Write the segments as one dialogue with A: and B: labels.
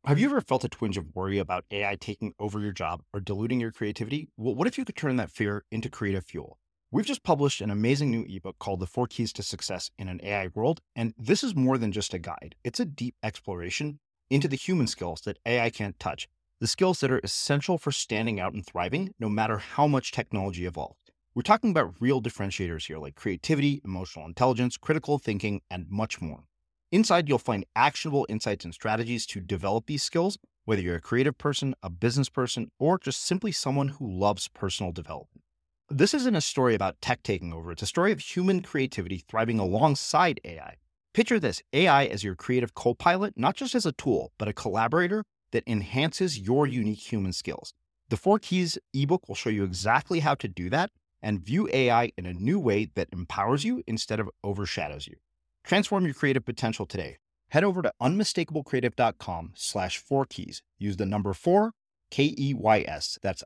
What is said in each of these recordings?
A: Have you ever felt a twinge of worry about AI taking over your job or diluting your creativity? Well, what if you could turn that fear into creative fuel? We've just published an amazing new ebook called The 4 Keys to Success in an AI World, and this is more than just a guide. It's a deep exploration into the human skills that AI can't touch, the skills that are essential for standing out and thriving, no matter how much technology evolves. We're talking about real differentiators here, like creativity, emotional intelligence, critical thinking, and much more. Inside, you'll find actionable insights and strategies to develop these skills, whether you're a creative person, a business person, or just simply someone who loves personal development. This isn't a story about tech taking over. It's a story of human creativity thriving alongside AI. Picture this, AI as your creative co-pilot, not just as a tool, but a collaborator that enhances your unique human skills. The 4 Keys ebook will show you exactly how to do that and view AI in a new way that empowers you instead of overshadows you. Transform your creative potential today. Head over to unmistakablecreative.com/4keys. Use the number 4, KEYS. That's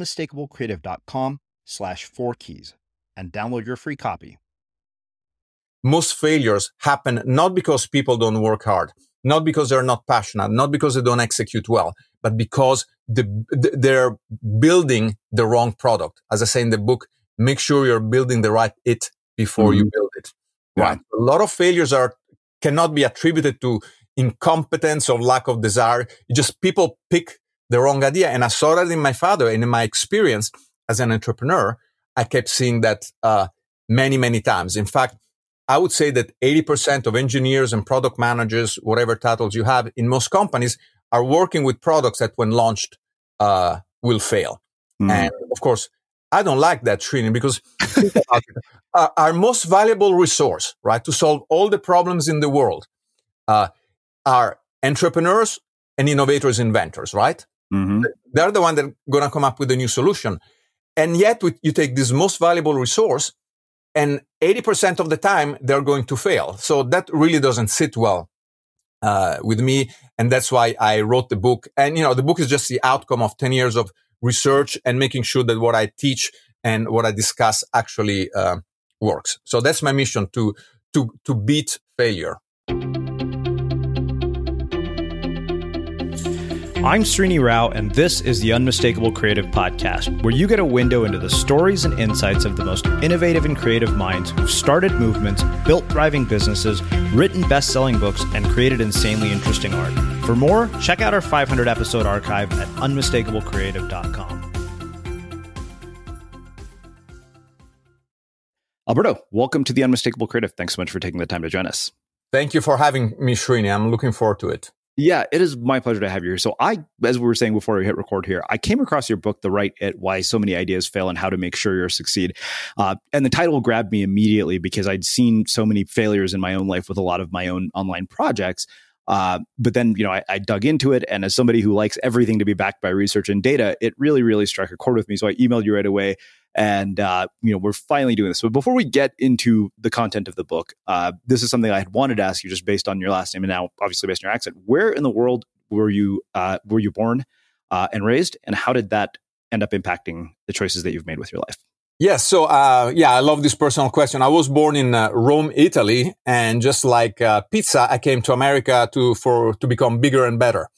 A: unmistakablecreative.com/4keys and download your free copy.
B: Most failures happen not because people don't work hard, not because they're not passionate, not because they don't execute well, but because they're building the wrong product. As I say in the book, make sure you're building the right it before you build it. Right. A lot of failures cannot be attributed to incompetence or lack of desire. Just people pick the wrong idea. And I saw that in my father, and in my experience as an entrepreneur, I kept seeing that many, many times. In fact, I would say that 80% of engineers and product managers, whatever titles you have in most companies, are working with products that when launched will fail. And of course, I don't like that, Srini, because think about it. Our most valuable resource, right, to solve all the problems in the world are entrepreneurs and innovators, inventors, right? They're the one that are going to come up with a new solution. And yet you take this most valuable resource and 80% of the time they're going to fail. So that really doesn't sit well with me. And that's why I wrote the book. And, the book is just the outcome of 10 years of research and making sure that what I teach and what I discuss actually works. So that's my mission, to beat failure.
A: I'm Srini Rao, and this is the Unmistakable Creative Podcast, where you get a window into the stories and insights of the most innovative and creative minds who've started movements, built thriving businesses, written best-selling books, and created insanely interesting art. For more, check out our 500-episode archive at unmistakablecreative.com. Alberto, welcome to the Unmistakable Creative. Thanks so much for taking the time to join us.
B: Thank you for having me, Srini. I'm looking forward to it.
A: Yeah, it is my pleasure to have you here. So as we were saying before we hit record here, I came across your book, The Right It, Why So Many Ideas Fail and How to Make Sure You Succeed. And the title grabbed me immediately because I'd seen so many failures in my own life with a lot of my own online projects. But then, I dug into it. And as somebody who likes everything to be backed by research and data, it really, really struck a chord with me. So I emailed you right away. And, we're finally doing this. But before we get into the content of the book, this is something I had wanted to ask you just based on your last name and now obviously based on your accent. Where in the world were you born and raised? And how did that end up impacting the choices that you've made with your life?
B: Yes. So, I love this personal question. I was born in Rome, Italy. And just like pizza, I came to America to become bigger and better.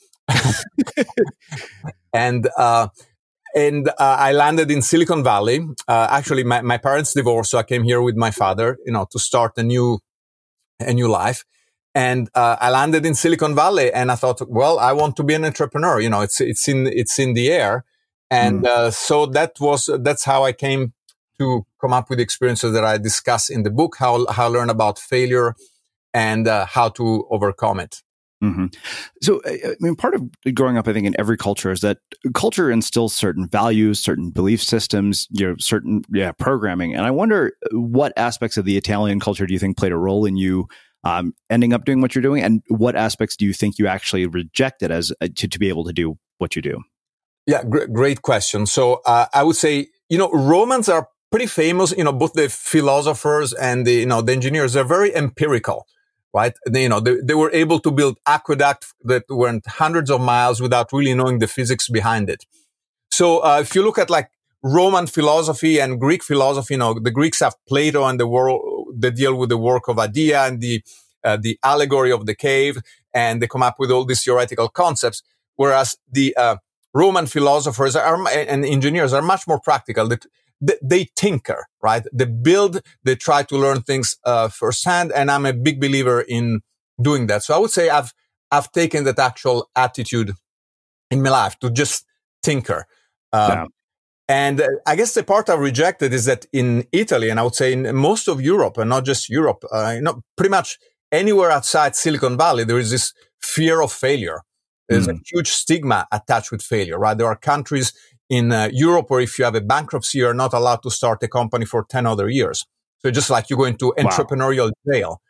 B: And I landed in Silicon Valley. Actually, my parents divorced, so I came here with my father, to start a new life. And I landed in Silicon Valley, and I thought, well, I want to be an entrepreneur. It's in the air, and so that's how I came to come up with the experiences that I discuss in the book. How I learn about failure and how to overcome it.
A: Mm-hmm. So, part of growing up, I think, in every culture is that culture instills certain values, certain belief systems, certain programming. And I wonder what aspects of the Italian culture do you think played a role in you ending up doing what you're doing, and what aspects do you think you actually rejected as to be able to do what you do?
B: Yeah, great question. So, I would say, Romans are pretty famous. Both the philosophers and the engineers are very empirical. Right? They were able to build aqueducts that went hundreds of miles without really knowing the physics behind it. So, if you look at like Roman philosophy and Greek philosophy, the Greeks have Plato and the world, they deal with the work of Adia and the allegory of the cave, and they come up with all these theoretical concepts. whereas the Roman philosophers and engineers are much more practical. They tinker, right? They build, they try to learn things firsthand, and I'm a big believer in doing that. So I would say I've taken that actual attitude in my life to just tinker. And I guess the part I've rejected is that in Italy, and I would say in most of Europe, and not just Europe, pretty much anywhere outside Silicon Valley, there is this fear of failure. There's a huge stigma attached with failure, right? There are countries in Europe where if you have a bankruptcy, you're not allowed to start a company for 10 other years. So just like you go into entrepreneurial jail.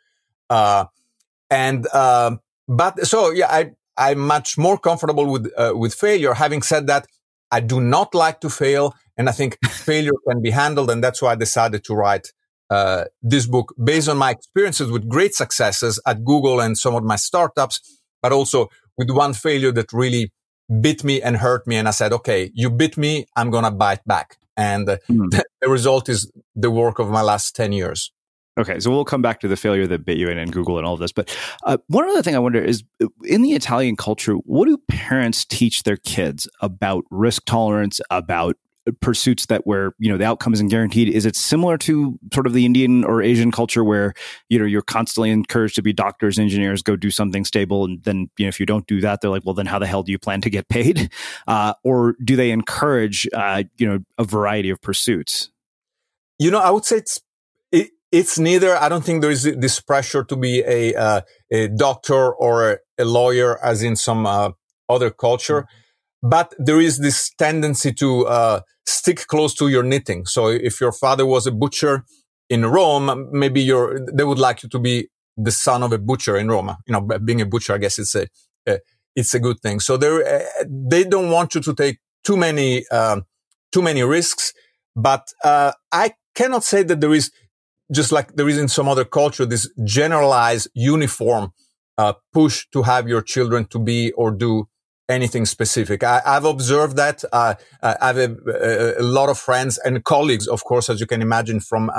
B: I'm much more comfortable with failure. Having said that, I do not like to fail, and I think failure can be handled, and that's why I decided to write this book based on my experiences with great successes at Google and some of my startups, but also with one failure that really bit me and hurt me. And I said, okay, you bit me, I'm going to bite back. And the result is the work of my last 10 years.
A: Okay, so we'll come back to the failure that bit you and Google and all of this. But one other thing I wonder is, in the Italian culture, what do parents teach their kids about risk tolerance, about pursuits that where, the outcome isn't guaranteed? Is it similar to sort of the Indian or Asian culture where, you're constantly encouraged to be doctors, engineers, go do something stable, and then, if you don't do that, they're like, well, then how the hell do you plan to get paid? Or do they encourage, a variety of pursuits?
B: I would say it's neither. I don't think there is this pressure to be a doctor or a lawyer as in some other culture, but there is this tendency to stick close to your knitting. So if your father was a butcher in Rome, maybe they would like you to be the son of a butcher in Rome. Being a butcher, I guess it's a good thing. So they don't want you to take too many risks, but I cannot say that there is, just like there is in some other culture, this generalized, uniform push to have your children to be or do anything specific. I've observed that. I have a lot of friends and colleagues, of course, as you can imagine, from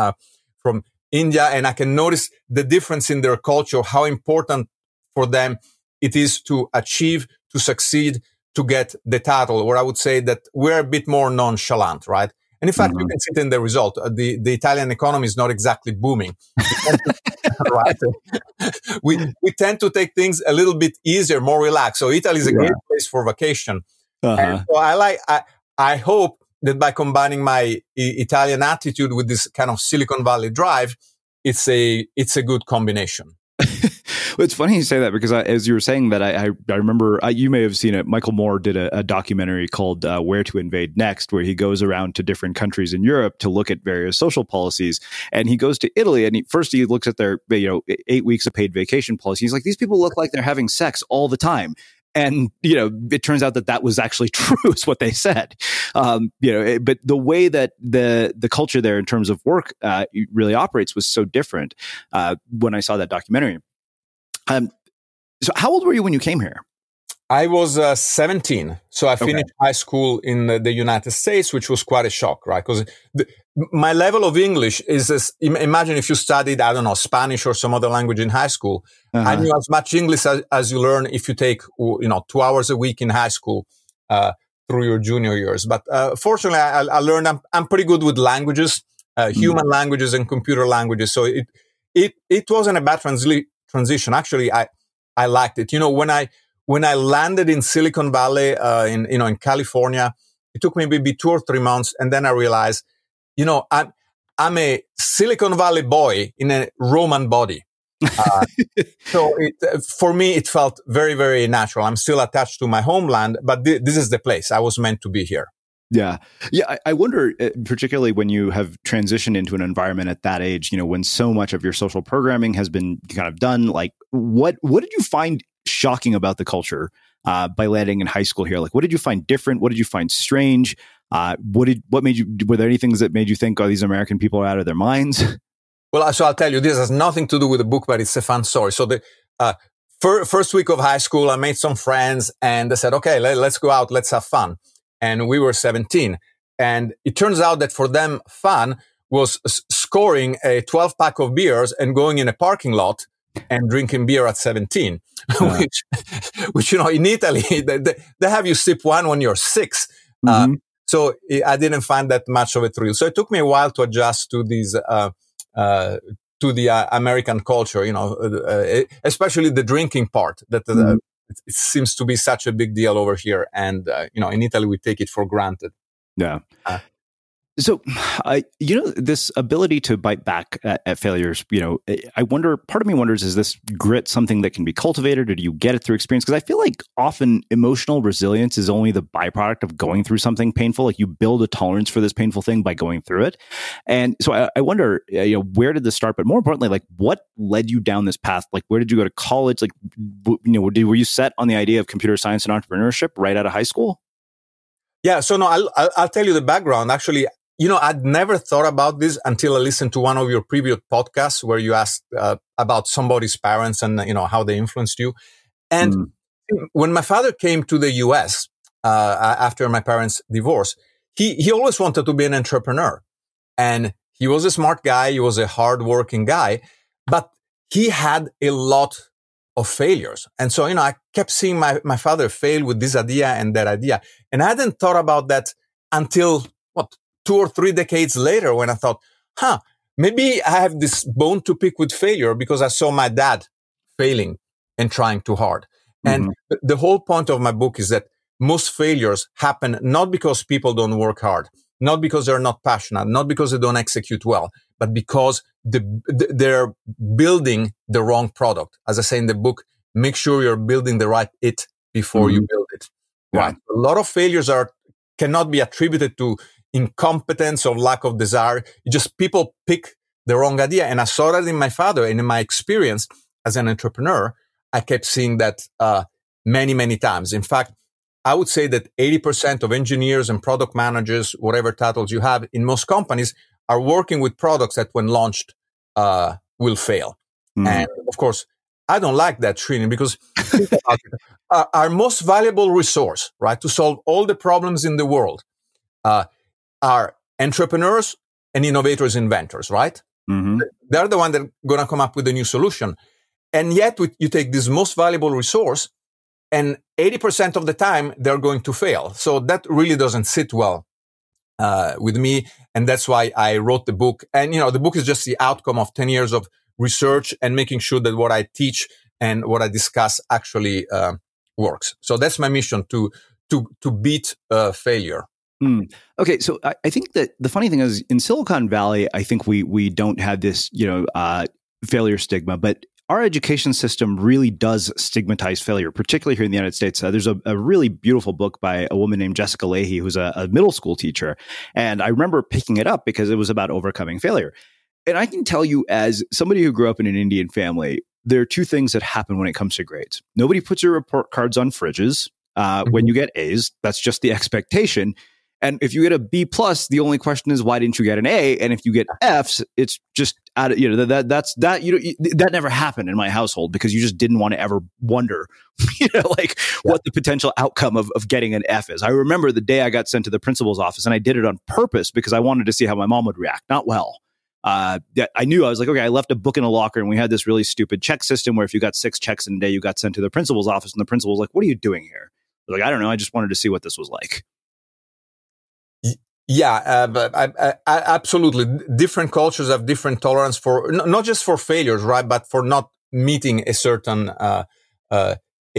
B: India, and I can notice the difference in their culture, how important for them it is to achieve, to succeed, to get the title. Where I would say that we're a bit more nonchalant, right? And in fact, you can see it in the result. The Italian economy is not exactly booming. Right? We tend to take things a little bit easier, more relaxed. So Italy is a great place for vacation. And so I hope that by combining my Italian attitude with this kind of Silicon Valley drive, it's a good combination.
A: Well, it's funny you say that because as you were saying that, I remember, you may have seen it, Michael Moore did a documentary called Where to Invade Next, where he goes around to different countries in Europe to look at various social policies. And he goes to Italy and he looks at their 8 weeks of paid vacation policy. He's like, these people look like they're having sex all the time. And, it turns out that was actually true, is what they said. But the way that the culture there in terms of work really operates was so different when I saw that documentary. So how old were you when you came here?
B: I was 17. So I finished high school in the United States, which was quite a shock, right? Because my level of English is, imagine if you studied, I don't know, Spanish or some other language in high school. I knew as much English as you learn if you take, 2 hours a week in high school through your junior years. But fortunately, I learned I'm pretty good with languages, human languages and computer languages. So it wasn't a bad transition. Actually, I liked it. When I landed in Silicon Valley, in California, it took me maybe 2 or 3 months. And then I realized, I'm a Silicon Valley boy in a Roman body. So for me, it felt very, very natural. I'm still attached to my homeland, but this is the place. I was meant to be here.
A: Yeah. I wonder, particularly when you have transitioned into an environment at that age, when so much of your social programming has been kind of done, like what did you find shocking about the culture by landing in high school here? Like, what did you find different? What did you find strange? Were there any things that made you think, oh, these American people are out of their minds?
B: Well, so I'll tell you, this has nothing to do with the book, but it's a fun story. So the first week of high school, I made some friends and they said, okay, let's go out, let's have fun. And we were 17. And it turns out that for them, fun was scoring a 12-pack of beers and going in a parking lot and drinking beer at 17, which, in Italy, they have you sip one when you're 6.
A: Mm-hmm.
B: So I didn't find that much of a thrill. So it took me a while to adjust to these, to the American culture, especially the drinking part that it seems to be such a big deal over here. And, in Italy, we take it for granted.
A: Yeah. So, this ability to bite back at failures, I wonder, part of me wonders, is this grit something that can be cultivated, or do you get it through experience? Because I feel like often emotional resilience is only the byproduct of going through something painful. Like, you build a tolerance for this painful thing by going through it. And so I wonder, where did this start? But more importantly, like, what led you down this path? Like, where did you go to college? Like, were you set on the idea of computer science and entrepreneurship right out of high school?
B: Yeah. So no, I'll tell you the background. Actually, I'd never thought about this until I listened to one of your previous podcasts where you asked about somebody's parents and, how they influenced you. And when my father came to the US after my parents' divorce, he always wanted to be an entrepreneur. And he was a smart guy. He was a hardworking guy, but he had a lot of failures. And so, I kept seeing my father fail with this idea and that idea. And I hadn't thought about that until 2 or 3 decades later, when I thought, maybe I have this bone to pick with failure because I saw my dad failing and trying too hard. And the whole point of my book is that most failures happen not because people don't work hard, not because they're not passionate, not because they don't execute well, but because they're building the wrong product. As I say in the book, make sure you're building the right it before you build it.
A: Yeah.
B: Right? A lot of failures cannot be attributed to incompetence or lack of desire. Just people pick the wrong idea. And I saw that in my father, and in my experience as an entrepreneur, I kept seeing that many, many times. In fact, I would say that 80% of engineers and product managers, whatever titles you have in most companies, are working with products that when launched will fail. And of course, I don't like that, Srini, because think about it. Our most valuable resource, right, to solve all the problems in the world are entrepreneurs and innovators, inventors, right? They're the one that are going to come up with a new solution. And yet you take this most valuable resource, and 80% of the time they're going to fail. So that really doesn't sit well with me. And that's why I wrote the book. And, the book is just the outcome of 10 years of research and making sure that what I teach and what I discuss actually works. So that's my mission, to beat failure.
A: Okay, so I think that the funny thing is, in Silicon Valley, I think we don't have this, failure stigma, but our education system really does stigmatize failure, particularly here in the United States. There's a really beautiful book by a woman named Jessica Lahey, who's a middle school teacher. And I remember picking it up because it was about overcoming failure. And I can tell you, as somebody who grew up in an Indian family, there are 2 things that happen when it comes to grades. Nobody puts your report cards on fridges. When you get A's, that's just the expectation. And if you get a B plus, the only question is, why didn't you get an A? And if you get Fs, it's just out of, that never happened in my household, because you just didn't want to ever wonder, what the potential outcome of getting an F is. I remember the day I got sent to the principal's office, and I did it on purpose because I wanted to see how my mom would react. Not well. I knew, I was like, okay, I left a book in a locker, and we had this really stupid check system where if you got 6 checks in a day, you got sent to the principal's office, and the principal was like, what are you doing here? I was like, I don't know. I just wanted to see what this was like.
B: Yeah, but I absolutely. Different cultures have different tolerance for, not just for failures, right, but for not meeting a certain bar.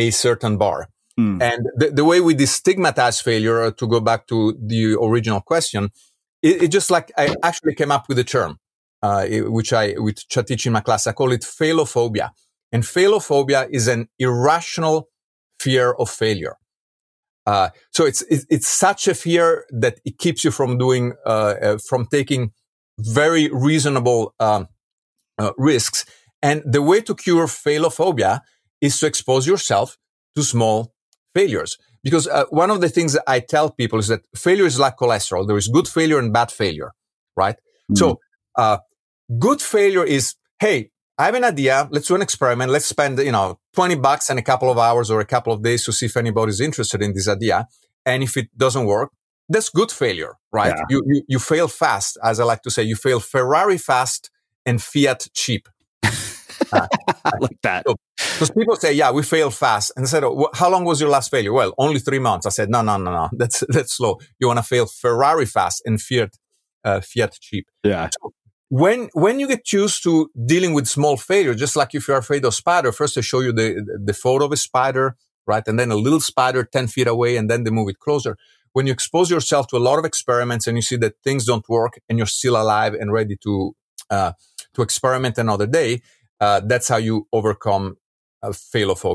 B: And the way we destigmatize failure, to go back to the original question, it just like, I actually came up with a term, which I teach in my class. I call it failophobia. And failophobia is an irrational fear of failure. So it's such a fear that it keeps you from from taking very reasonable risks. And the way to cure failophobia is to expose yourself to small failures. Because one of the things that I tell people is that failure is like cholesterol. There is good failure and bad failure, right? So good failure is, hey, I have an idea. Let's do an experiment. Let's spend, $20 and a couple of hours or a couple of days to see if anybody's interested in this idea. And if it doesn't work, that's good failure, right? Yeah. You fail fast. As I like to say, you fail Ferrari fast and Fiat cheap.
A: I like that.
B: Because people say, yeah, we fail fast. And I said, how long was your last failure? Well, only 3 months. I said, no. That's slow. You want to fail Ferrari fast and Fiat cheap.
A: Yeah.
B: So when you get used to dealing with small failure, just like if you're afraid of spider, first I show you the photo of a spider, right? And then a little spider 10 feet away, and then they move it closer. When you expose yourself to a lot of experiments and you see that things don't work and you're still alive and ready to experiment another day, that's how you overcome a fail of hope.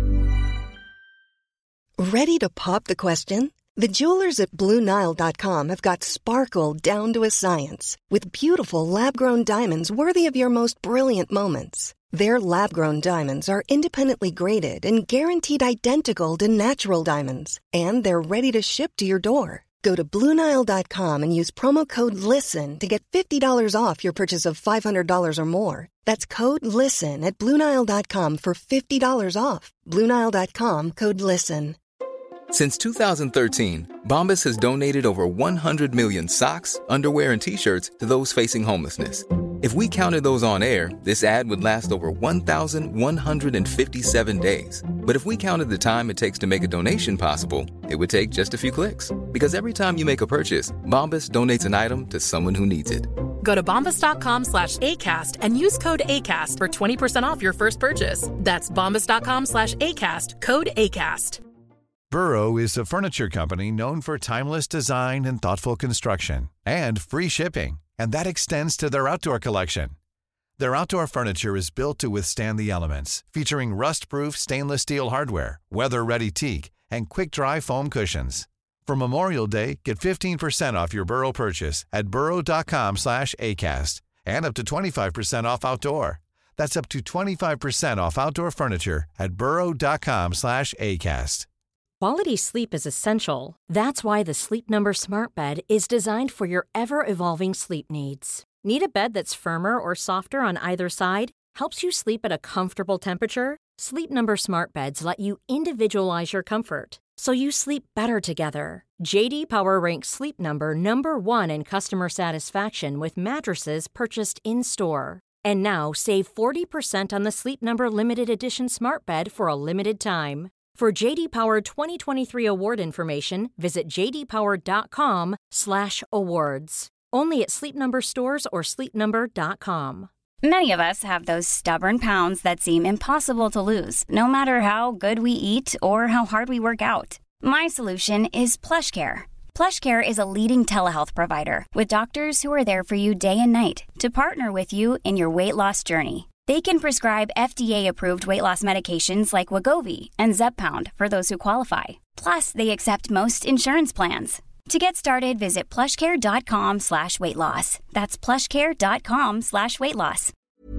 C: Ready to pop the question? The jewelers at BlueNile.com have got sparkle down to a science with beautiful lab-grown diamonds worthy of your most brilliant moments. Their lab-grown diamonds are independently graded and guaranteed identical to natural diamonds, and they're ready to ship to your door. Go to BlueNile.com and use promo code LISTEN to get $50 off your purchase of $500 or more. That's code LISTEN at BlueNile.com for $50 off. BlueNile.com, code LISTEN.
D: Since 2013, Bombas has donated over 100 million socks, underwear, and T-shirts to those facing homelessness. If we counted those on air, this ad would last over 1,157 days. But if we counted the time it takes to make a donation possible, it would take just a few clicks. Because every time you make a purchase, Bombas donates an item to someone who needs it.
E: Go to bombas.com/ACAST and use code ACAST for 20% off your first purchase. That's bombas.com/ACAST, code ACAST.
F: Burrow is a furniture company known for timeless design and thoughtful construction and free shipping, and that extends to their outdoor collection. Their outdoor furniture is built to withstand the elements, featuring rust-proof stainless steel hardware, weather-ready teak, and quick-dry foam cushions. For Memorial Day, get 15% off your Burrow purchase at burrow.com/ACAST and up to 25% off outdoor. That's up to 25% off outdoor furniture at burrow.com/ACAST.
G: Quality sleep is essential. That's why the Sleep Number Smart Bed is designed for your ever-evolving sleep needs. Need a bed that's firmer or softer on either side? Helps you sleep at a comfortable temperature? Sleep Number Smart Beds let you individualize your comfort, so you sleep better together. J.D. Power ranks Sleep Number number 1 in customer satisfaction with mattresses purchased in-store. And now, save 40% on the Sleep Number Limited Edition Smart Bed for a limited time. For J.D. Power 2023 award information, visit jdpower.com/awards. Only at Sleep Number stores or sleepnumber.com.
H: Many of us have those stubborn pounds that seem impossible to lose, no matter how good we eat or how hard we work out. My solution is PlushCare. PlushCare is a leading telehealth provider with doctors who are there for you day and night to partner with you in your weight loss journey. They can prescribe FDA-approved weight loss medications like Wegovy and Zepbound for those who qualify. Plus, they accept most insurance plans. To get started, visit plushcare.com/weightloss. That's plushcare.com/weightloss.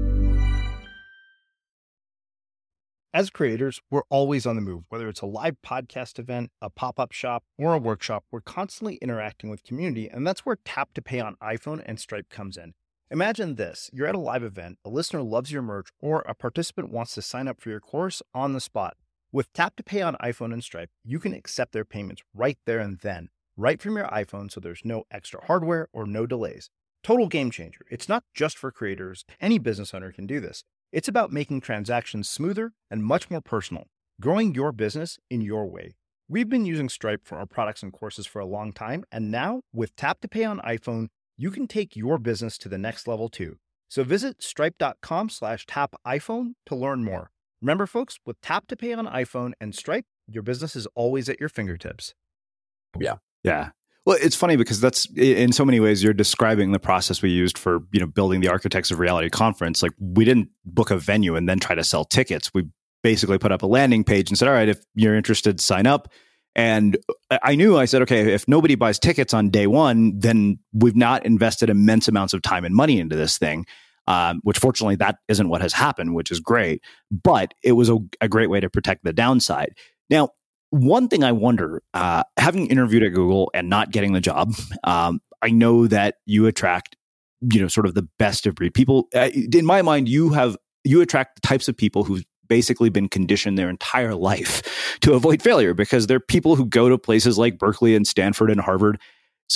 A: As creators, we're always on the move. Whether it's a live podcast event, a pop-up shop, or a workshop, we're constantly interacting with community, and that's where Tap to Pay on iPhone and Stripe comes in. Imagine this. You're at a live event, a listener loves your merch, or a participant wants to sign up for your course on the spot. With Tap to Pay on iPhone and Stripe, you can accept their payments right there and then, right from your iPhone, so there's no extra hardware or no delays. Total game changer. It's not just for creators. Any business owner can do this. It's about making transactions smoother and much more personal, growing your business in your way. We've been using Stripe for our products and courses for a long time, and now with Tap to Pay on iPhone, you can take your business to the next level too. So visit stripe.com/tapiphone to learn more. Remember, folks, with Tap to Pay on iPhone and Stripe, your business is always at your fingertips.
B: Yeah.
A: Well, it's funny because that's in so many ways you're describing the process we used for, building the Architects of Reality conference. Like, we didn't book a venue and then try to sell tickets. We basically put up a landing page and said, all right, if you're interested, sign up. And I said, okay, if nobody buys tickets on day one, then we've not invested immense amounts of time and money into this thing, which fortunately that isn't what has happened, which is great. But it was a great way to protect the downside. Now, one thing I wonder, having interviewed at Google and not getting the job, I know that you attract, sort of the best of breed people. In my mind, you attract the types of people who've basically been conditioned their entire life to avoid failure, because they're people who go to places like Berkeley and Stanford and Harvard. So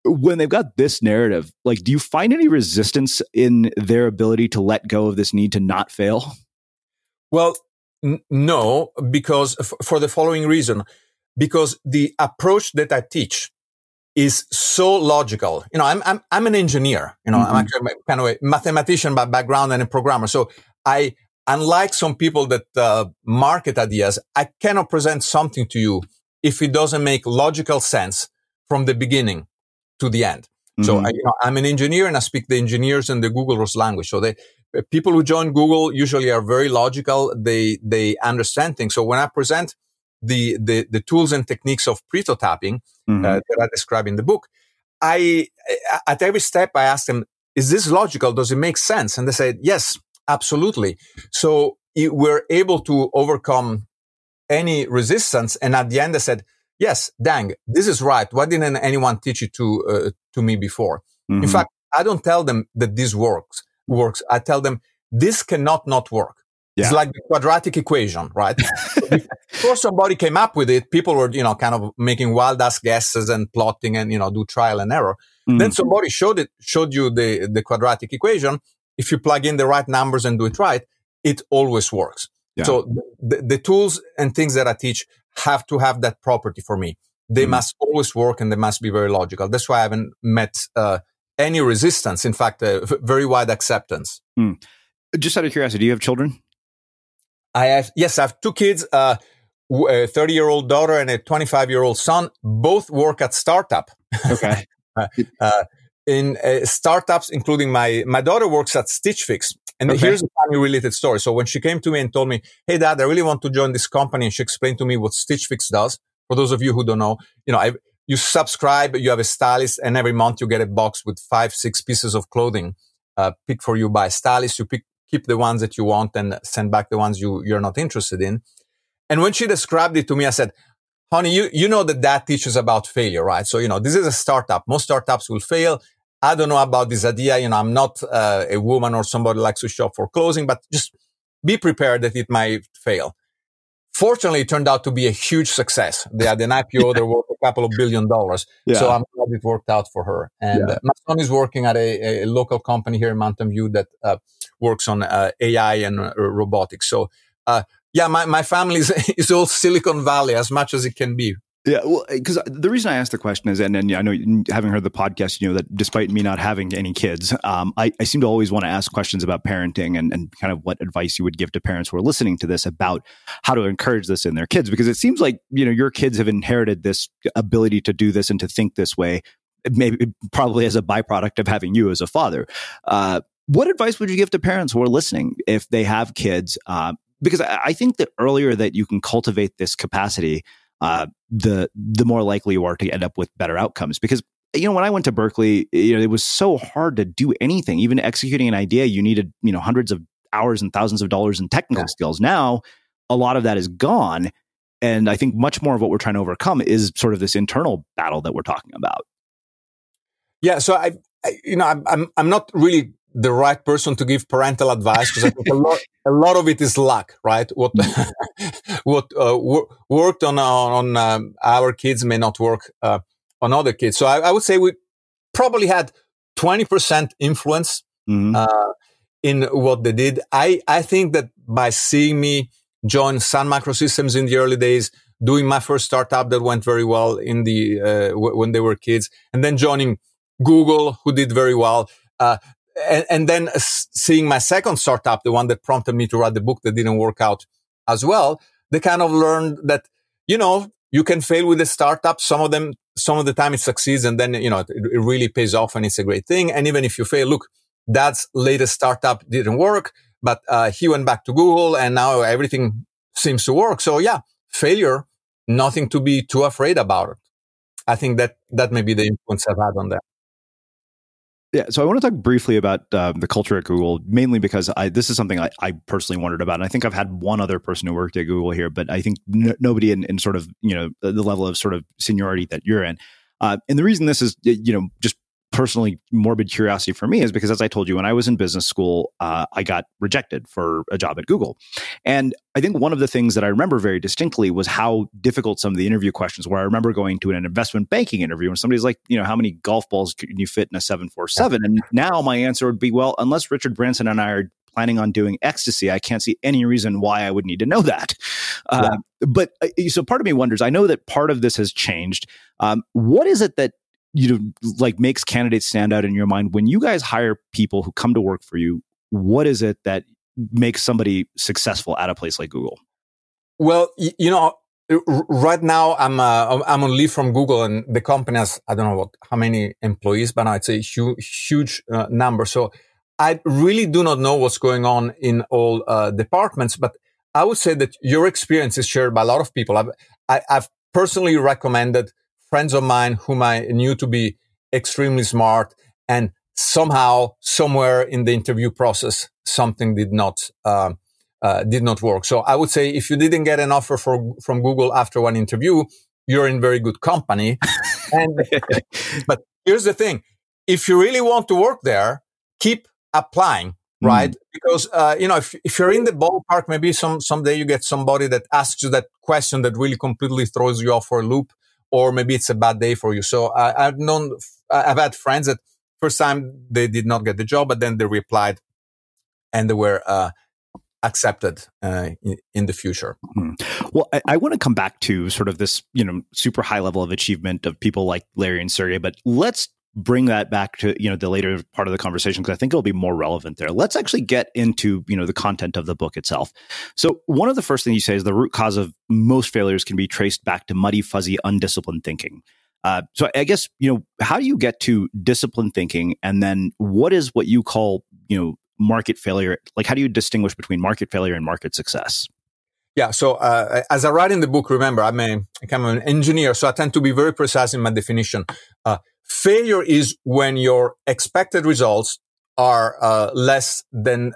A: when they've got this narrative, like, do you find any resistance in their ability to let go of this need to not fail?
B: Well, no, because for the following reason, because the approach that I teach is so logical. You know, I'm an engineer. You know, I'm actually kind of a mathematician by background and a programmer. So unlike some people that market ideas, I cannot present something to you if it doesn't make logical sense from the beginning to the end. So I'm an engineer, and I speak the engineers and the Google's language. So people who join Google usually are very logical. They understand things. So when I present the tools and techniques of prototyping that I describe in the book, at every step I ask them, is this logical? Does it make sense? And they said, yes, absolutely. So we're able to overcome any resistance. And at the end, they said, yes, dang, this is right. Why didn't anyone teach it to me before? In fact, I don't tell them that this works. I tell them this cannot not work. Yeah. It's like the quadratic equation, right? Before somebody came up with it, people were, kind of making wild ass guesses and plotting and, do trial and error. Then somebody showed you the quadratic equation. If you plug in the right numbers and do it right, it always works. Yeah. So the tools and things that I teach have to have that property for me. They must always work, and they must be very logical. That's why I haven't met any resistance. In fact, very wide acceptance.
A: Just out of curiosity, do you have children?
B: I have two kids, a 30-year-old daughter and a 25-year-old son. Both work at startup.
A: Okay.
B: In startups, including my daughter works at Stitch Fix. And here's a funny related story. So when she came to me and told me, hey, Dad, I really want to join this company, and she explained to me what Stitch Fix does. For those of you who don't know, you subscribe, you have a stylist, and every month you get a box with 5-6 pieces of clothing picked for you by a stylist. You keep the ones that you want and send back the ones you're not interested in. And when she described it to me, I said, honey, you know that teaches about failure, right? So, this is a startup. Most startups will fail. I don't know about this idea. I'm not a woman or somebody who likes to shop for clothing, but just be prepared that it might fail. Fortunately, it turned out to be a huge success. They had an IPO. They're worth a couple of $1 billion. Yeah. So I'm glad it worked out for her. And my son is working at a local company here in Mountain View that works on AI and robotics. So, my family is all Silicon Valley as much as it can be.
A: Yeah, well, because the reason I asked the question is, and I know, having heard the podcast, that despite me not having any kids, I seem to always want to ask questions about parenting and kind of what advice you would give to parents who are listening to this about how to encourage this in their kids. Because it seems like, your kids have inherited this ability to do this and to think this way, maybe probably as a byproduct of having you as a father. What advice would you give to parents who are listening if they have kids? Because I think the earlier that you can cultivate this capacity, the more likely you are to end up with better outcomes. Because, when I went to Berkeley, it was so hard to do anything. Even executing an idea, you needed, hundreds of hours and thousands of dollars in technical skills. Now, a lot of that is gone. And I think much more of what we're trying to overcome is sort of this internal battle that we're talking about. Yeah.
B: So I'm not really the right person to give parental advice, because I think a lot of it is luck, right? What worked on our kids may not work on other kids. So I would say we probably had 20% influence in what they did. I think that by seeing me join Sun Microsystems in the early days, doing my first startup that went very well in the when they were kids, and then joining Google, who did very well. And then seeing my second startup, the one that prompted me to write the book that didn't work out as well, they kind of learned that, you can fail with a startup. Some of the time it succeeds, and then, it really pays off and it's a great thing. And even if you fail, look, Dad's latest startup didn't work, but he went back to Google and now everything seems to work. So failure, nothing to be too afraid about it. I think that may be the influence I've had on that.
A: Yeah, so I want to talk briefly about the culture at Google, mainly because this is something I personally wondered about. And I think I've had one other person who worked at Google here, but I think nobody in sort of, the level of sort of seniority that you're in. And the reason this is, just personally morbid curiosity for me is because, as I told you, when I was in business school, I got rejected for a job at Google. And I think one of the things that I remember very distinctly was how difficult some of the interview questions were. I remember going to an investment banking interview and somebody's like, how many golf balls can you fit in a 747? And now my answer would be, well, unless Richard Branson and I are planning on doing ecstasy, I can't see any reason why I would need to know that. But so part of me wonders, I know that part of this has changed. What is it that makes candidates stand out in your mind when you guys hire people who come to work for you? What is it that makes somebody successful at a place like Google?
B: Well, right now I'm on leave from Google, and the company has, I don't know how many employees, but it's a huge number. So I really do not know what's going on in all departments, but I would say that your experience is shared by a lot of people. I've personally recommended friends of mine whom I knew to be extremely smart, and somehow, somewhere in the interview process, something did not work. So I would say if you didn't get an offer from Google after one interview, you're in very good company. But here's the thing: if you really want to work there, keep applying, right? Because if you're in the ballpark, maybe someday you get somebody that asks you that question that really completely throws you off for a loop, or maybe it's a bad day for you. So I've had friends that first time they did not get the job, but then they reapplied and they were accepted in the future.
A: Well, I want to come back to sort of this, super high level of achievement of people like Larry and Sergey, but let's bring that back to, the later part of the conversation, because I think it'll be more relevant there. Let's actually get into, the content of the book itself. So one of the first things you say is the root cause of most failures can be traced back to muddy, fuzzy, undisciplined thinking. So I guess, how do you get to disciplined thinking? And then what is what you call, market failure? Like, how do you distinguish between market failure and market success?
B: Yeah. So, as I write in the book, remember, I'm an engineer, so I tend to be very precise in my definition. Failure is when your expected results are less than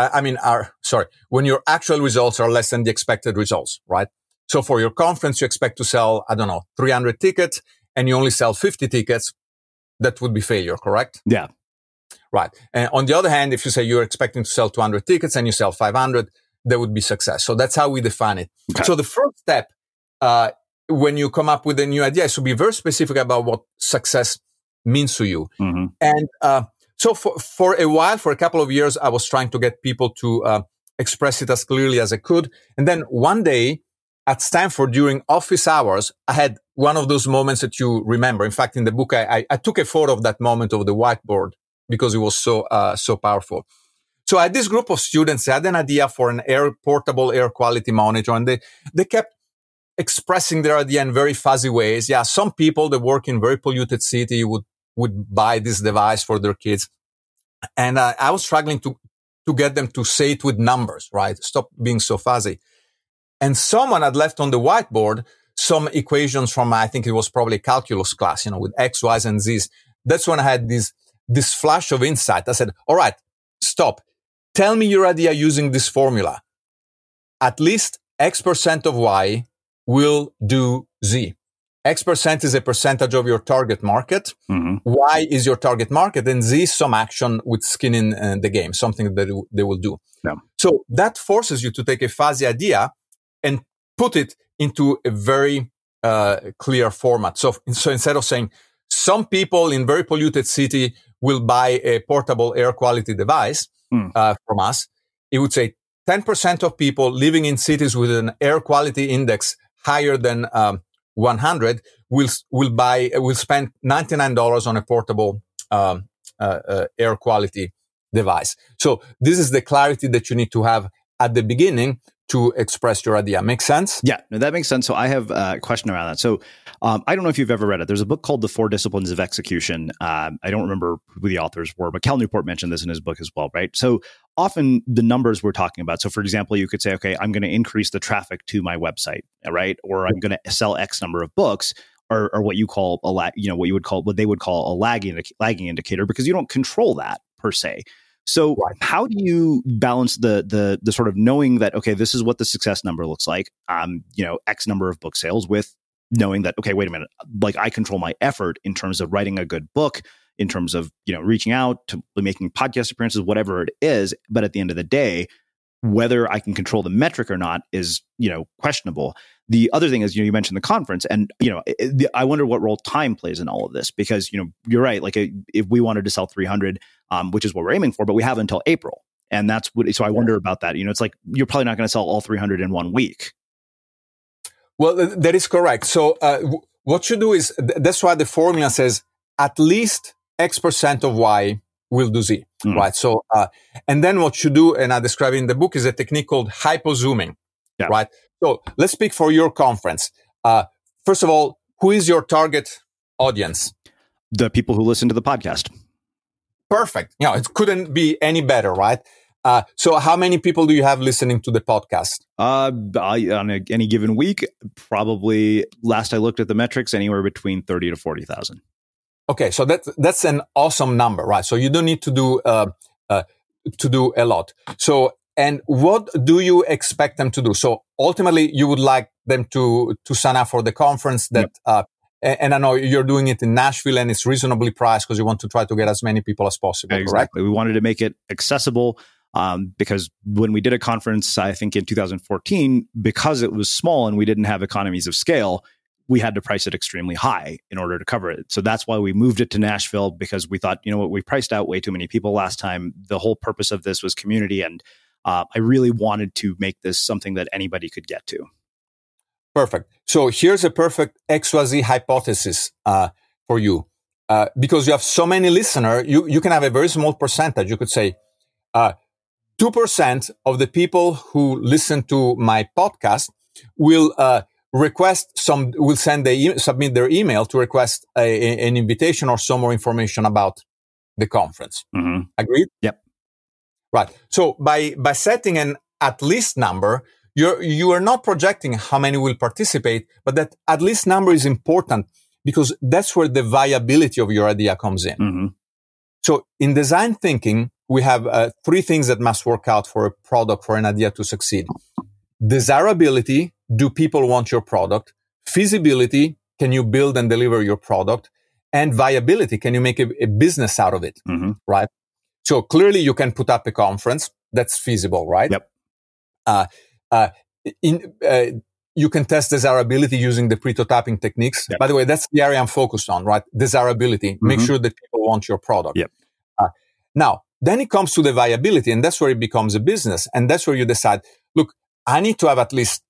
B: when your actual results are less than the expected results, right? So for your conference, you expect to sell, 300 tickets, and you only sell 50 tickets. That would be failure, correct?
A: Yeah.
B: Right. And on the other hand, if you say you're expecting to sell 200 tickets and you sell 500, that would be success. So that's how we define it. Okay. So the first step, when you come up with a new idea, is to be very specific about what success means to you. Mm-hmm. And so for a while, for a couple of years, I was trying to get people to express it as clearly as I could. And then one day at Stanford during office hours, I had one of those moments that you remember. In fact, in the book, I took a photo of that moment over the whiteboard because it was so powerful. So I had this group of students. They had an idea for an portable air quality monitor, and they kept expressing their idea in very fuzzy ways. Yeah, some people that work in very polluted city would buy this device for their kids. And I was struggling to get them to say it with numbers, right? Stop being so fuzzy. And someone had left on the whiteboard some equations from, I think it was probably a calculus class, with X, Y's, and Z's. That's when I had this flash of insight. I said, all right, stop. Tell me your idea using this formula. At least X% of Y will do Z. X% is a percentage of your target market. Mm-hmm. Y is your target market, and Z is some action with skin in the game, something that they will do. Yeah. So that forces you to take a fuzzy idea and put it into a very clear format. So instead of saying some people in very polluted city will buy a portable air quality device from us, it would say 10% of people living in cities with an air quality index higher than 100 will spend $99 on a portable air quality device. So this is the clarity that you need to have at the beginning to express your idea. Make sense?
A: Yeah, no, that makes sense. So I have a question around that. So I don't know if you've ever read it. There's a book called The 4 Disciplines of Execution. I don't remember who the authors were, but Cal Newport mentioned this in his book as well, right? So often the numbers we're talking about. So for example, you could say, okay, I'm going to increase the traffic to my website, right? Or I'm going to sell X number of books, or what you call what they would call a lagging indicator, because you don't control that per se. So how do you balance the sort of knowing that, okay, this is what the success number looks like, X number of book sales, with knowing that, okay, wait a minute, like I control my effort in terms of writing a good book, in terms of, reaching out to making podcast appearances, whatever it is. But at the end of the day, whether I can control the metric or not is, questionable. The other thing is, you mentioned the conference, and, I wonder what role time plays in all of this, because, you're right. Like if we wanted to sell 300, which is what we're aiming for, but we have until April. And that's what, so I wonder about that. It's like, you're probably not going to sell all 300 in 1 week.
B: Well, that is correct. So what you do is, that's why the formula says at least X% of Y will do Z, right? So, and then what you do, and I describe it in the book, is a technique called hypozooming, right? So let's speak for your conference. First of all, who is your target audience?
A: The people who listen to the podcast.
B: Perfect. It couldn't be any better, right? So how many people do you have listening to the podcast?
A: On any given week, probably, last I looked at the metrics, anywhere between 30 to 40,000.
B: Okay, so that's an awesome number, right? So you don't need to do a lot. So, and what do you expect them to do? So ultimately, you would like them to sign up for the conference that, and I know you're doing it in Nashville and it's reasonably priced because you want to try to get as many people as possible.
A: Exactly.
B: Correct?
A: We wanted to make it accessible. Because when we did a conference, I think in 2014, because it was small and we didn't have economies of scale, we had to price it extremely high in order to cover it. So that's why we moved it to Nashville, because we thought, we priced out way too many people last time. The whole purpose of this was community. And I really wanted to make this something that anybody could get to.
B: Perfect. So here's a perfect XYZ hypothesis for you. Because you have so many listeners, you can have a very small percentage. You could say, 2% of the people who listen to my podcast will submit their email to request an invitation or some more information about the conference.
A: Mm-hmm.
B: Agreed?
A: Yep.
B: Right. So by setting an at least number, you are not projecting how many will participate, but that at least number is important because that's where the viability of your idea comes in.
A: Mm-hmm.
B: So in design thinking, we have 3 things that must work out for a product, for an idea to succeed. Desirability. Do people want your product? Feasibility. Can you build and deliver your product? And viability. Can you make a business out of it?
A: Mm-hmm.
B: Right? So clearly you can put up a conference. That's feasible, right?
A: Yep.
B: You can test desirability using the prototyping techniques.
A: Yep.
B: By the way, that's the area I'm focused on, right? Desirability. Mm-hmm. Make sure that people want your product.
A: Yep.
B: Now, then it comes to the viability, and that's where it becomes a business. And that's where you decide, look, I need to have at least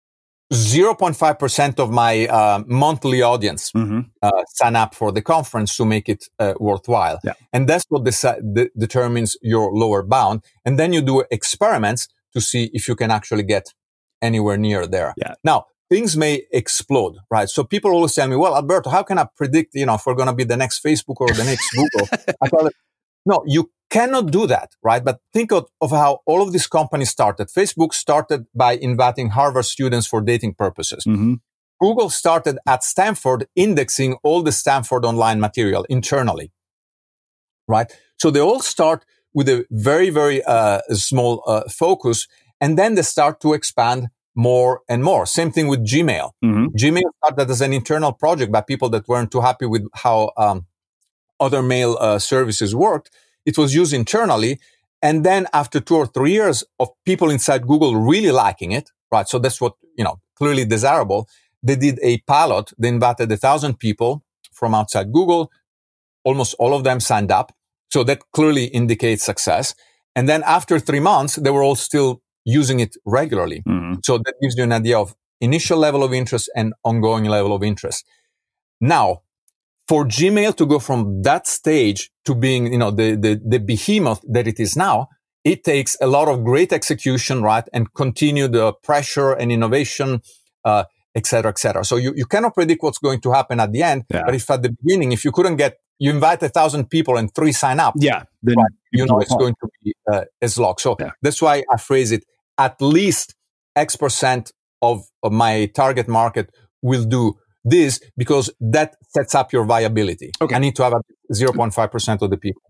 B: 0.5% of my monthly audience sign up for the conference to make it worthwhile.
A: Yeah.
B: And that's what determines your lower bound. And then you do experiments to see if you can actually get anywhere near there.
A: Yeah.
B: Now, things may explode, right? So people always tell me, well, Alberto, how can I predict, if we're going to be the next Facebook or the next Google? I tell them, no, you cannot do that, right? But think of how all of these companies started. Facebook started by inviting Harvard students for dating purposes.
A: Mm-hmm.
B: Google started at Stanford indexing all the Stanford online material internally, right? So they all start with a very, very small focus, and then they start to expand more and more. Same thing with Gmail.
A: Mm-hmm.
B: Gmail started as an internal project by people that weren't too happy with how other mail services worked. It was used internally. And then after 2 or 3 years of people inside Google really liking it, right? So that's what, clearly desirable. They did a pilot. They invited 1,000 people from outside Google. Almost all of them signed up. So that clearly indicates success. And then after 3 months, they were all still using it regularly. Mm-hmm. So that gives you an idea of initial level of interest and ongoing level of interest. Now, for Gmail to go from that stage to being, the behemoth that it is now, it takes a lot of great execution, right? And continued pressure and innovation, et cetera, et cetera. So you cannot predict what's going to happen at the end. Yeah. But if at the beginning, if you couldn't you invite 1,000 people and 3 sign up,
A: then
B: right, it's going to be a slog. So that's why I phrase it, at least X% of my target market will do this, because that sets up your viability. Okay. I need to have 0.5% of the people.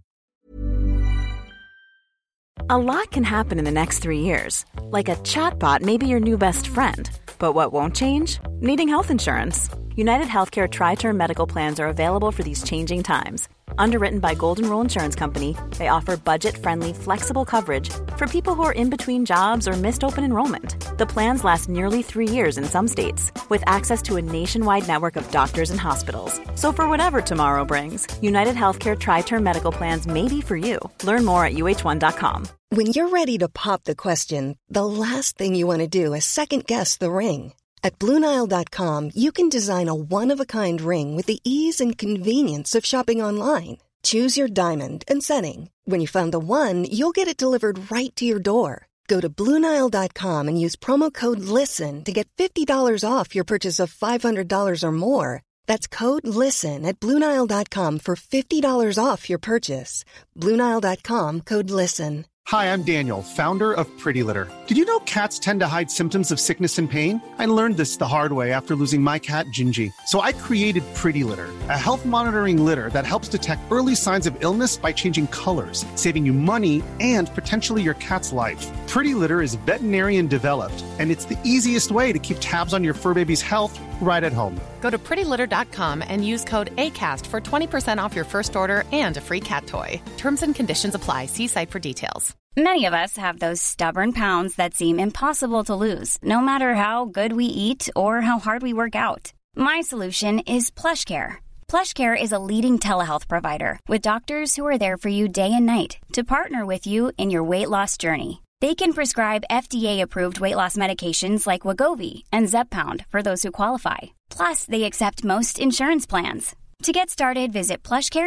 I: A lot can happen in the next 3 years. Like a chatbot may be your new best friend. But what won't change? Needing health insurance. United Healthcare Tri-Term Medical Plans are available for these changing times. Underwritten by Golden Rule Insurance Company, they offer budget-friendly, flexible coverage for people who are in between jobs or missed open enrollment. The plans last nearly 3 years in some states, with access to a nationwide network of doctors and hospitals. So for whatever tomorrow brings, United Healthcare Tri-Term Medical Plans may be for you. Learn more at uh1.com.
C: When you're ready to pop the question, the last thing you want to do is second-guess the ring. At BlueNile.com, you can design a one-of-a-kind ring with the ease and convenience of shopping online. Choose your diamond and setting. When you find the one, you'll get it delivered right to your door. Go to BlueNile.com and use promo code LISTEN to get $50 off your purchase of $500 or more. That's code LISTEN at BlueNile.com for $50 off your purchase. BlueNile.com, code LISTEN.
J: Hi, I'm Daniel, founder of Pretty Litter. Did you know cats tend to hide symptoms of sickness and pain? I learned this the hard way after losing my cat, Gingy. So I created Pretty Litter, a health monitoring litter that helps detect early signs of illness by changing colors, saving you money and potentially your cat's life. Pretty Litter is veterinarian developed, and it's the easiest way to keep tabs on your fur baby's health right at home.
E: Go to prettylitter.com and use code ACAST for 20% off your first order and a free cat toy. Terms and conditions apply. See site for details.
H: Many of us have those stubborn pounds that seem impossible to lose, no matter how good we eat or how hard we work out. My solution is PlushCare. PlushCare is a leading telehealth provider with doctors who are there for you day and night to partner with you in your weight loss journey. They can prescribe FDA-approved weight loss medications like Wegovy and Zepbound for those who qualify. Plus, they accept most insurance plans. To get started, visit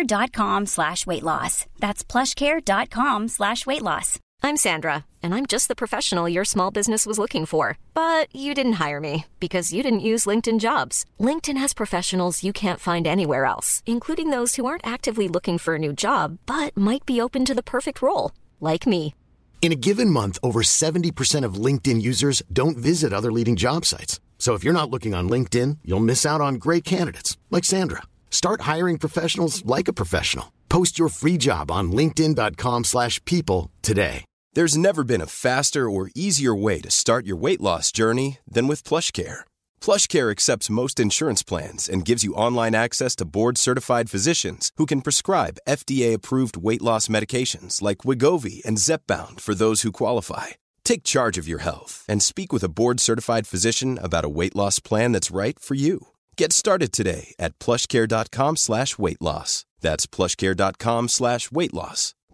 H: plushcare.com/weightloss. That's plushcare.com/weightloss.
K: I'm Sandra, and I'm just the professional your small business was looking for. But you didn't hire me because you didn't use LinkedIn Jobs. LinkedIn has professionals you can't find anywhere else, including those who aren't actively looking for a new job, but might be open to the perfect role, like me.
L: In a given month, over 70% of LinkedIn users don't visit other leading job sites. So if you're not looking on LinkedIn, you'll miss out on great candidates like Sandra. Start hiring professionals like a professional. Post your free job on linkedin.com/people today.
M: There's never been a faster or easier way to start your weight loss journey than with PlushCare. PlushCare accepts most insurance plans and gives you online access to board-certified physicians who can prescribe FDA-approved weight loss medications like Wegovy and Zepbound for those who qualify. Take charge of your health and speak with a board-certified physician about a weight loss plan that's right for you. Get started today at plushcare.com/weightloss. That's plushcare.com/weightloss.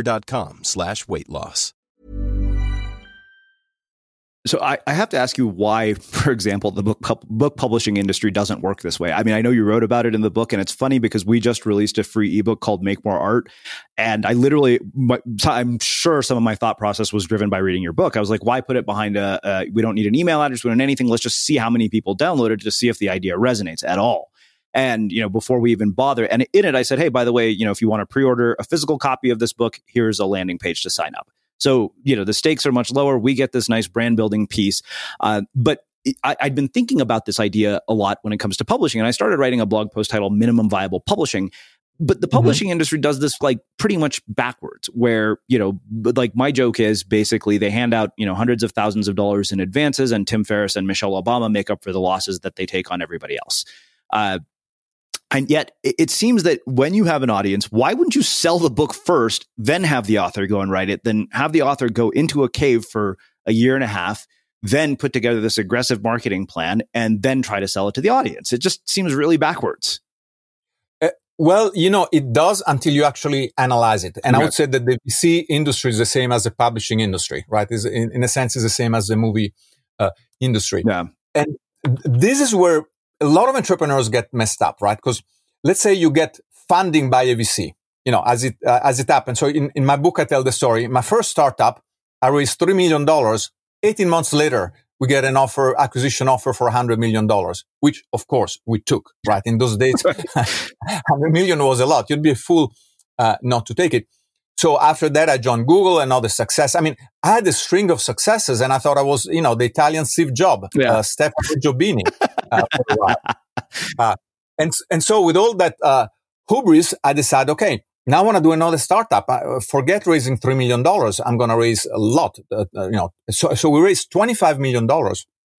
M: plushcare.com/weightloss.
N: So I have to ask you why, for example, the book publishing industry doesn't work this way. I mean, I know you wrote about it in the book, and it's funny because we just released a free ebook called Make More Art. And I'm sure some of my thought process was driven by reading your book. I was like, why put it behind we don't need an email address, we don't need anything. Let's just see how many people download it to see if the idea resonates at all. And, before we even bother, and in it, I said, hey, by the way, if you want to pre-order a physical copy of this book, here's a landing page to sign up. So, the stakes are much lower. We get this nice brand building piece. But I'd been thinking about this idea a lot when it comes to publishing. And I started writing a blog post titled Minimum Viable Publishing. But the publishing industry does this pretty much backwards, where, my joke is basically they hand out, hundreds of thousands of dollars in advances, and Tim Ferriss and Michelle Obama make up for the losses that they take on everybody else. And yet it seems that when you have an audience, why wouldn't you sell the book first, then have the author go and write it, then have the author go into a cave for a year and a half, then put together this aggressive marketing plan, and then try to sell it to the audience? It just seems really backwards.
B: Well, it does until you actually analyze it. And I would say that the VC industry is the same as the publishing industry, right? In a sense, is the same as the movie industry. Yeah. And this is where a lot of entrepreneurs get messed up, right? Because let's say you get funding by a VC, as it happened. So in my book, I tell the story. My first startup, I raised $3 million. 18 months later, we get an acquisition offer for $100 million, which of course we took, right? In those days, $100 million was a lot. You'd be a fool not to take it. So after that, I joined Google, another success. I mean, I had a string of successes, and I thought I was, the Italian Steve Jobs, Stefano Giobini. For a while. And so with all that hubris, I decided, okay, now I want to do another startup. Forget raising $3 million. I'm going to raise a lot. So we raised $25 million.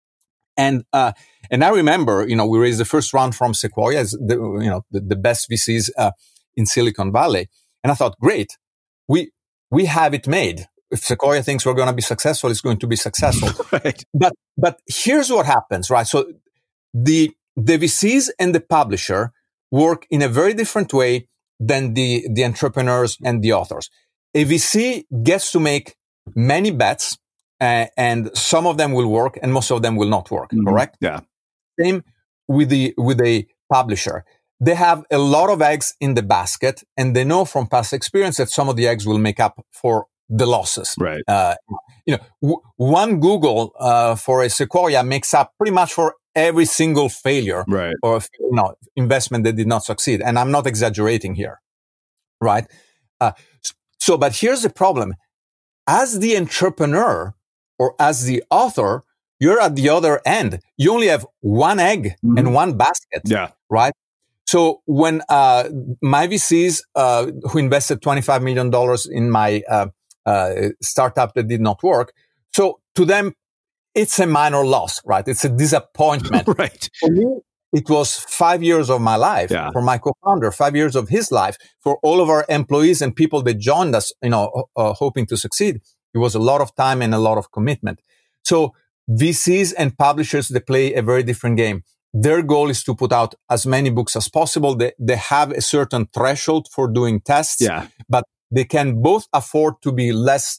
B: And I remember, we raised the first round from Sequoia, as the best VCs in Silicon Valley. And I thought, great, we have it made. If Sequoia thinks we're going to be successful, it's going to be successful.
N: Right.
B: But here's what happens, right? So the VCs and the publisher work in a very different way than the entrepreneurs and the authors. A VC gets to make many bets, and some of them will work and most of them will not work.
N: Mm-hmm.
B: Correct?
N: Yeah.
B: Same with a publisher. They have a lot of eggs in the basket, and they know from past experience that some of the eggs will make up for the losses.
N: Right.
B: One Google for a Sequoia makes up pretty much for every single failure,
N: right,
B: or investment that did not succeed. And I'm not exaggerating here, right? But here's the problem: as the entrepreneur or as the author, you're at the other end. You only have one egg and one basket, right? So when my VCs who invested $25 million in my startup that did not work, so to them, it's a minor loss, right? It's a disappointment.
N: Right.
B: For me, it was 5 years of my life.
N: Yeah.
B: For my co-founder, 5 years of his life. For all of our employees and people that joined us, hoping to succeed, it was a lot of time and a lot of commitment. So VCs and publishers, they play a very different game. Their goal is to put out as many books as possible. They have a certain threshold for doing tests, but they can both afford to be less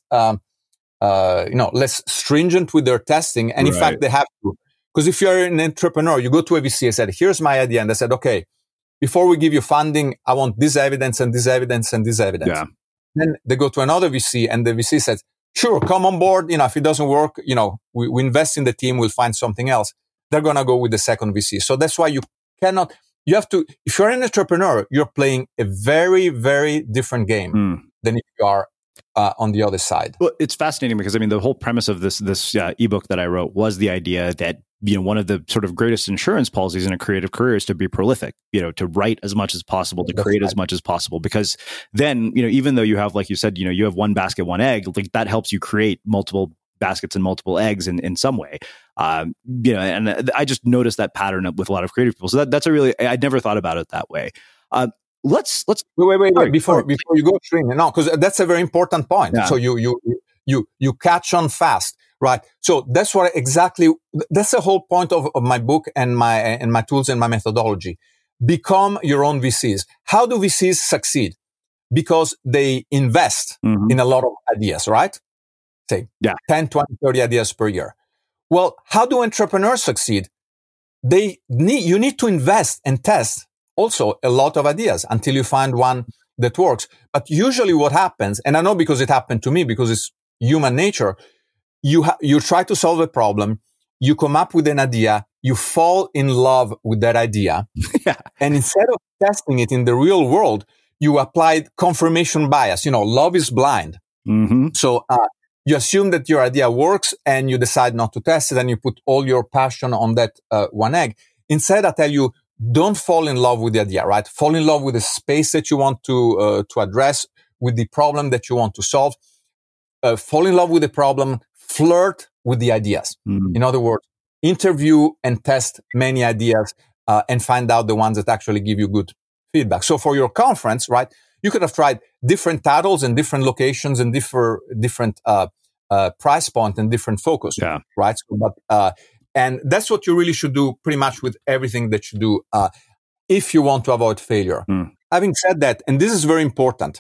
B: stringent with their testing. And in fact, they have to. Because if you're an entrepreneur, you go to a VC and said, here's my idea. And they said, okay, before we give you funding, I want this evidence and this evidence and this evidence.
N: Yeah.
B: Then they go to another VC and the VC says, sure, come on board. If it doesn't work, we invest in the team, we'll find something else. They're going to go with the second VC. So that's why you have to, if you're an entrepreneur, you're playing a very, very different game than if you are on the other side.
N: Well, it's fascinating because, the whole premise of this ebook that I wrote was the idea that, one of the sort of greatest insurance policies in a creative career is to be prolific, to write as much as possible, to create as much as possible, because then, even though you have, like you said, you have one basket, one egg, like that helps you create multiple baskets and multiple eggs in some way. And I just noticed that pattern with a lot of creative people. So that's I'd never thought about it that way. Let's
B: wait. Before you go, Srini, no, because that's a very important point. Yeah. So you catch on fast, right? So that's the whole point of my book and my tools and my methodology. Become your own VCs. How do VCs succeed? Because they invest in a lot of ideas, right? Say 10, 20, 30 ideas per year. Well, how do entrepreneurs succeed? You need to invest and test also a lot of ideas until you find one that works. But usually what happens, and I know because it happened to me, because it's human nature, you try to solve a problem, you come up with an idea, you fall in love with that idea, and instead of testing it in the real world, you applied confirmation bias. Love is blind.
N: Mm-hmm.
B: So you assume that your idea works and you decide not to test it, and you put all your passion on that one egg. Instead, I tell you, don't fall in love with the idea, right? Fall in love with the space that you want to address, with the problem that you want to solve. Fall in love with the problem, flirt with the ideas. In other words, interview and test many ideas and find out the ones that actually give you good feedback. So for your conference, right, you could have tried different titles and different locations and different price point and different focus, right? So, and that's what you really should do pretty much with everything that you do if you want to avoid failure. Having said that, and this is very important,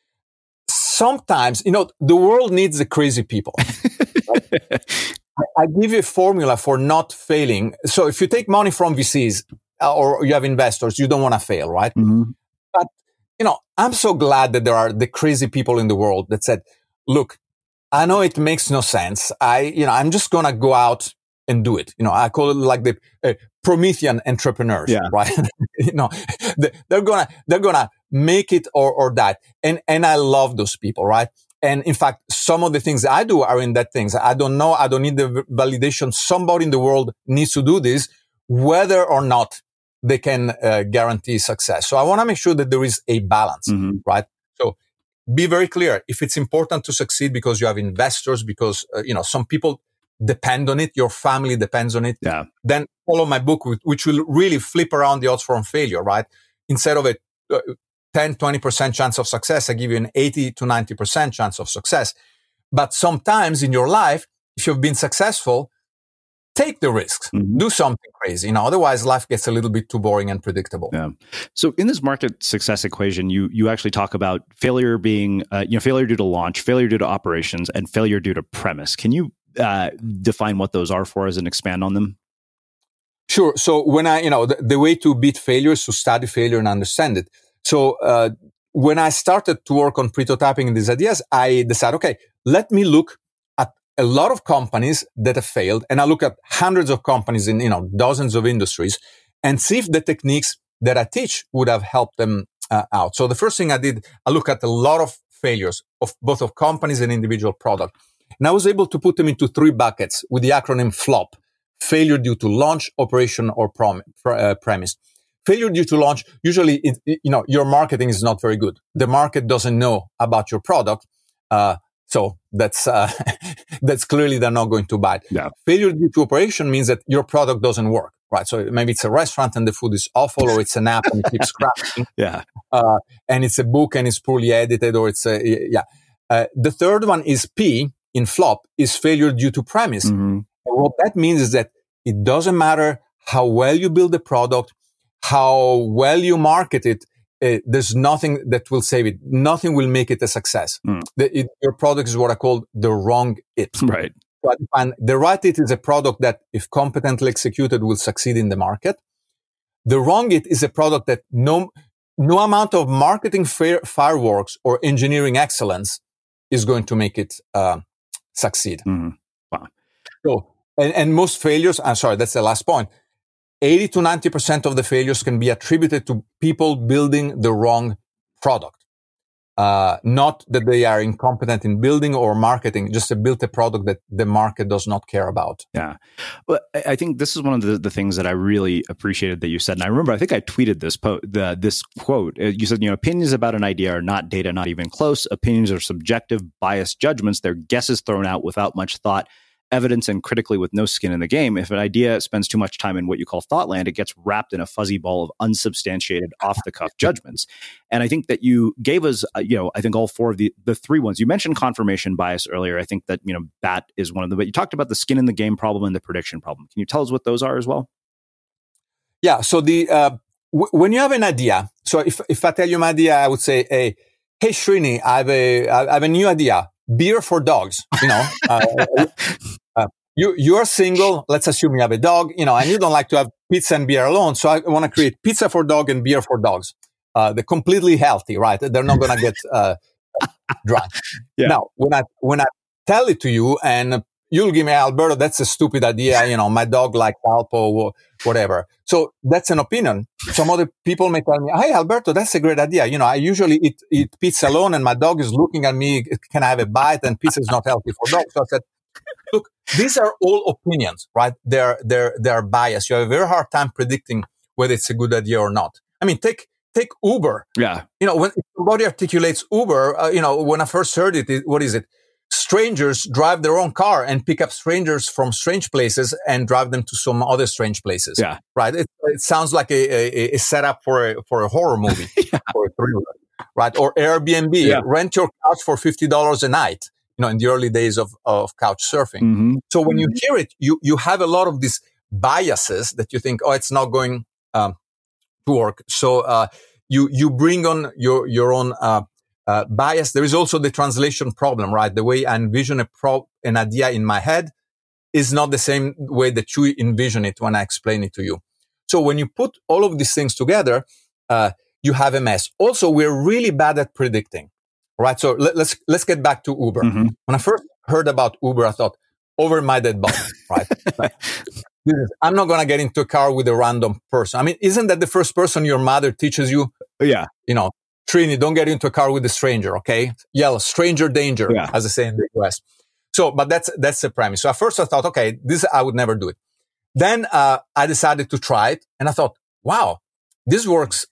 B: sometimes, the world needs the crazy people. Right? I give you a formula for not failing. So if you take money from VCs or you have investors, you don't want to fail, right? But, I'm so glad that there are the crazy people in the world that said, look, I know it makes no sense. I'm just going to go out and do it. I call it like the Promethean entrepreneurs, right? They're gonna make it or die. And I love those people, right? And in fact, some of the things that I do are in that things. I don't know. I don't need the validation. Somebody in the world needs to do this, whether or not they can guarantee success. So I want to make sure that there is a balance, right? So be very clear. If it's important to succeed because you have investors, because, some people depend on it, your family depends on it, then follow my book, which will really flip around the odds from failure, right? Instead of a 10, 20% chance of success, I give you an 80 to 90% chance of success. But sometimes in your life, if you've been successful, take the risks, do something crazy. Otherwise life gets a little bit too boring and predictable.
N: Yeah. So in this market success equation, you actually talk about failure being, failure due to launch, failure due to operations, and failure due to premise. Can you define what those are for us and expand on them?
B: Sure. So when the way to beat failure is to study failure and understand it. So, when I started to work on prototyping these ideas, I decided, okay, let me look at a lot of companies that have failed. And I look at hundreds of companies in, dozens of industries and see if the techniques that I teach would have helped them out. So the first thing I did, I looked at a lot of failures of both of companies and individual product. And I was able to put them into 3 buckets with the acronym FLOP: failure due to launch, operation, or premise. Failure due to launch, usually, your marketing is not very good. The market doesn't know about your product. So that's clearly they're not going to buy it.
N: Yeah.
B: Failure due to operation means that your product doesn't work, right? So maybe it's a restaurant and the food is awful, or it's an app and it keeps crashing.
N: Yeah.
B: And it's a book and it's poorly edited, or it's the third one is P in FLOP, is failure due to premise.
N: Mm-hmm.
B: And what that means is that it doesn't matter how well you build the product, how well you market it, there's nothing that will save it. Nothing will make it a success. Your product is what I call the wrong it.
N: Right.
B: So I define the right it is a product that, if competently executed, will succeed in the market. The wrong it is a product that no amount of marketing fireworks or engineering excellence is going to make it succeed.
N: Mm-hmm. Wow.
B: So, and most failures, that's the last point. 80 to 90% of the failures can be attributed to people building the wrong product. Not that they are incompetent in building or marketing, just to build a product that the market does not care about.
N: Yeah. Well, I think this is one of the things that I really appreciated that you said. And I remember, I think I tweeted this quote. You said, opinions about an idea are not data, not even close. Opinions are subjective, biased judgments. They're guesses thrown out without much thought, evidence, and critically with no skin in the game. If an idea spends too much time in what you call thought land, it gets wrapped in a fuzzy ball of unsubstantiated, off-the-cuff judgments. And I think that you gave us, I think all 4 of the 3 ones. You mentioned confirmation bias earlier. I think that, that is one of them. But you talked about the skin in the game problem and the prediction problem. Can you tell us what those are as well?
B: Yeah. So when you have an idea, so if I tell you my idea, I would say, hey Srini, I have a new idea. Beer for dogs, you are single. Let's assume you have a dog, and you don't like to have pizza and beer alone. So I want to create pizza for dog and beer for dogs. They're completely healthy, right? They're not going to get drunk.
N: Yeah.
B: Now, when I tell it to you and you'll give me, Alberto, that's a stupid idea. My dog likes Alpo or whatever. So that's an opinion. Some other people may tell me, hey, Alberto, that's a great idea. I usually eat pizza alone and my dog is looking at me. Can I have a bite? And pizza is not healthy for dogs. So I said, look, these are all opinions, right? They're biased. You have a very hard time predicting whether it's a good idea or not. I mean, take Uber.
N: Yeah.
B: When somebody articulates Uber, when I first heard it, what is it? Strangers drive their own car and pick up strangers from strange places and drive them to some other strange places.
N: Yeah.
B: Right. It sounds like a setup for a horror movie or a thriller. Right. Or Airbnb.
N: Yeah.
B: Rent your couch for $50 a night. In the early days of couch surfing.
N: Mm-hmm.
B: So when you hear it, you have a lot of these biases that you think, it's not going to work. So you bring on your own bias. There is also the translation problem, right? The way I envision an idea in my head is not the same way that you envision it when I explain it to you. So when you put all of these things together, you have a mess. Also, we're really bad at predicting, right? So let's get back to Uber.
N: Mm-hmm.
B: When I first heard about Uber, I thought, over my dead body, right? I'm not going to get into a car with a random person. I mean, isn't that the first person your mother teaches you?
N: Yeah.
B: Trini, don't get into a car with a stranger, okay? Yell, stranger danger, as they say in the US. So, but that's the premise. So at first I thought, okay, I would never do it. Then, I decided to try it and I thought, wow, this works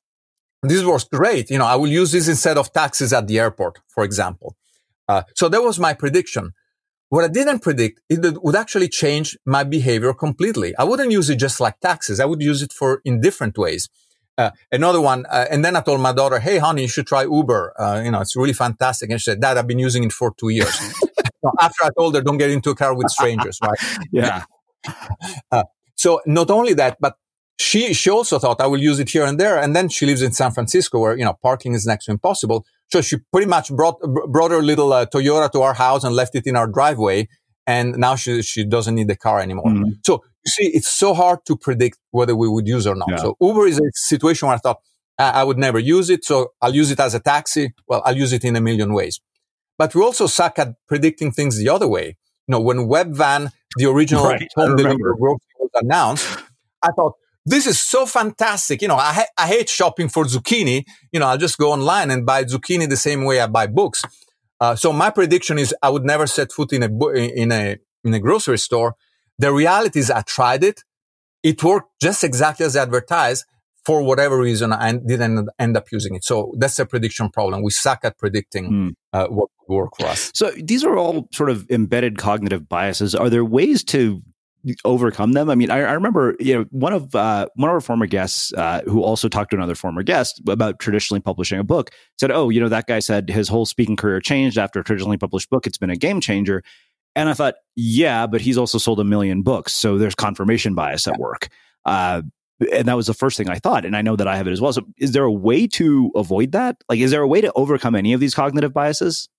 B: great. I will use this instead of taxis at the airport, for example. So that was my prediction. what I didn't predict is that it would actually change my behavior completely. I wouldn't use it just like taxes. I would use it in different ways. Another one, and then I told my daughter, hey, honey, you should try Uber. It's really fantastic. And she said, Dad, I've been using it for 2 years. After I told her, don't get into a car with strangers, right?
N: Yeah.
B: So not only that, but she also thought I will use it here and there. And then she lives in San Francisco where, parking is next to impossible. So she pretty much brought her little Toyota to our house and left it in our driveway. And now she doesn't need the car anymore. Mm-hmm. So you see, it's so hard to predict whether we would use or not. Yeah. So Uber is a situation where I thought I would never use it. So I'll use it as a taxi. Well, I'll use it in a million ways. But we also suck at predicting things the other way. When Webvan, the original home delivery grocery was announced, I thought, this is so fantastic. I hate shopping for zucchini. I'll just go online and buy zucchini the same way I buy books. So my prediction is I would never set foot in a grocery store. The reality is I tried it. It worked just exactly as advertised. For whatever reason, I didn't end up using it. So that's a prediction problem. We suck at predicting what would work for us.
N: So these are all sort of embedded cognitive biases. Are there ways to overcome them? I mean, I remember, one of our former guests who also talked to another former guest about traditionally publishing a book said, that guy said his whole speaking career changed after a traditionally published book. It's been a game changer. And I thought, yeah, but he's also sold 1 million books. So there's confirmation bias at work. And that was the first thing I thought. And I know that I have it as well. So is there a way to avoid that? Like, is there a way to overcome any of these cognitive biases?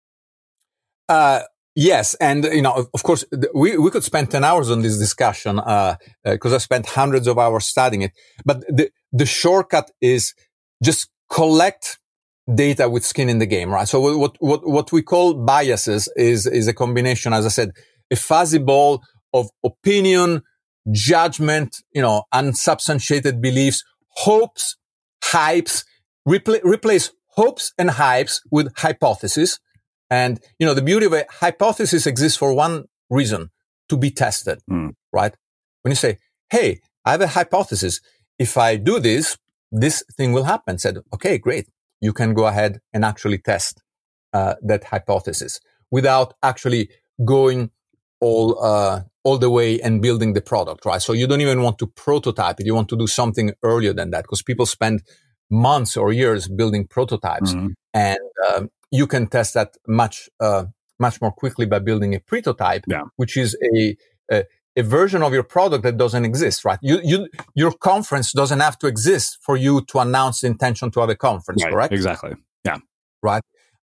B: Yes. And, of course, we could spend 10 hours on this discussion because I spent hundreds of hours studying it. But the shortcut is just collect data with skin in the game, right? So what we call biases is a combination, as I said, a fuzzy ball of opinion, judgment, unsubstantiated beliefs, hopes, hypes, replace hopes and hypes with hypotheses. And, the beauty of a hypothesis exists for one reason, to be tested, right? When you say, hey, I have a hypothesis. If I do this thing will happen. Said, okay, great. You can go ahead and actually test that hypothesis without actually going all the way and building the product, right? So you don't even want to prototype it. You want to do something earlier than that because people spend months or years building prototypes, and you can test that much more quickly by building a prototype, which is a version of your product that doesn't exist, right? Your conference doesn't have to exist for you to announce the intention to have a conference, correct?
N: Exactly. Yeah.
B: Right.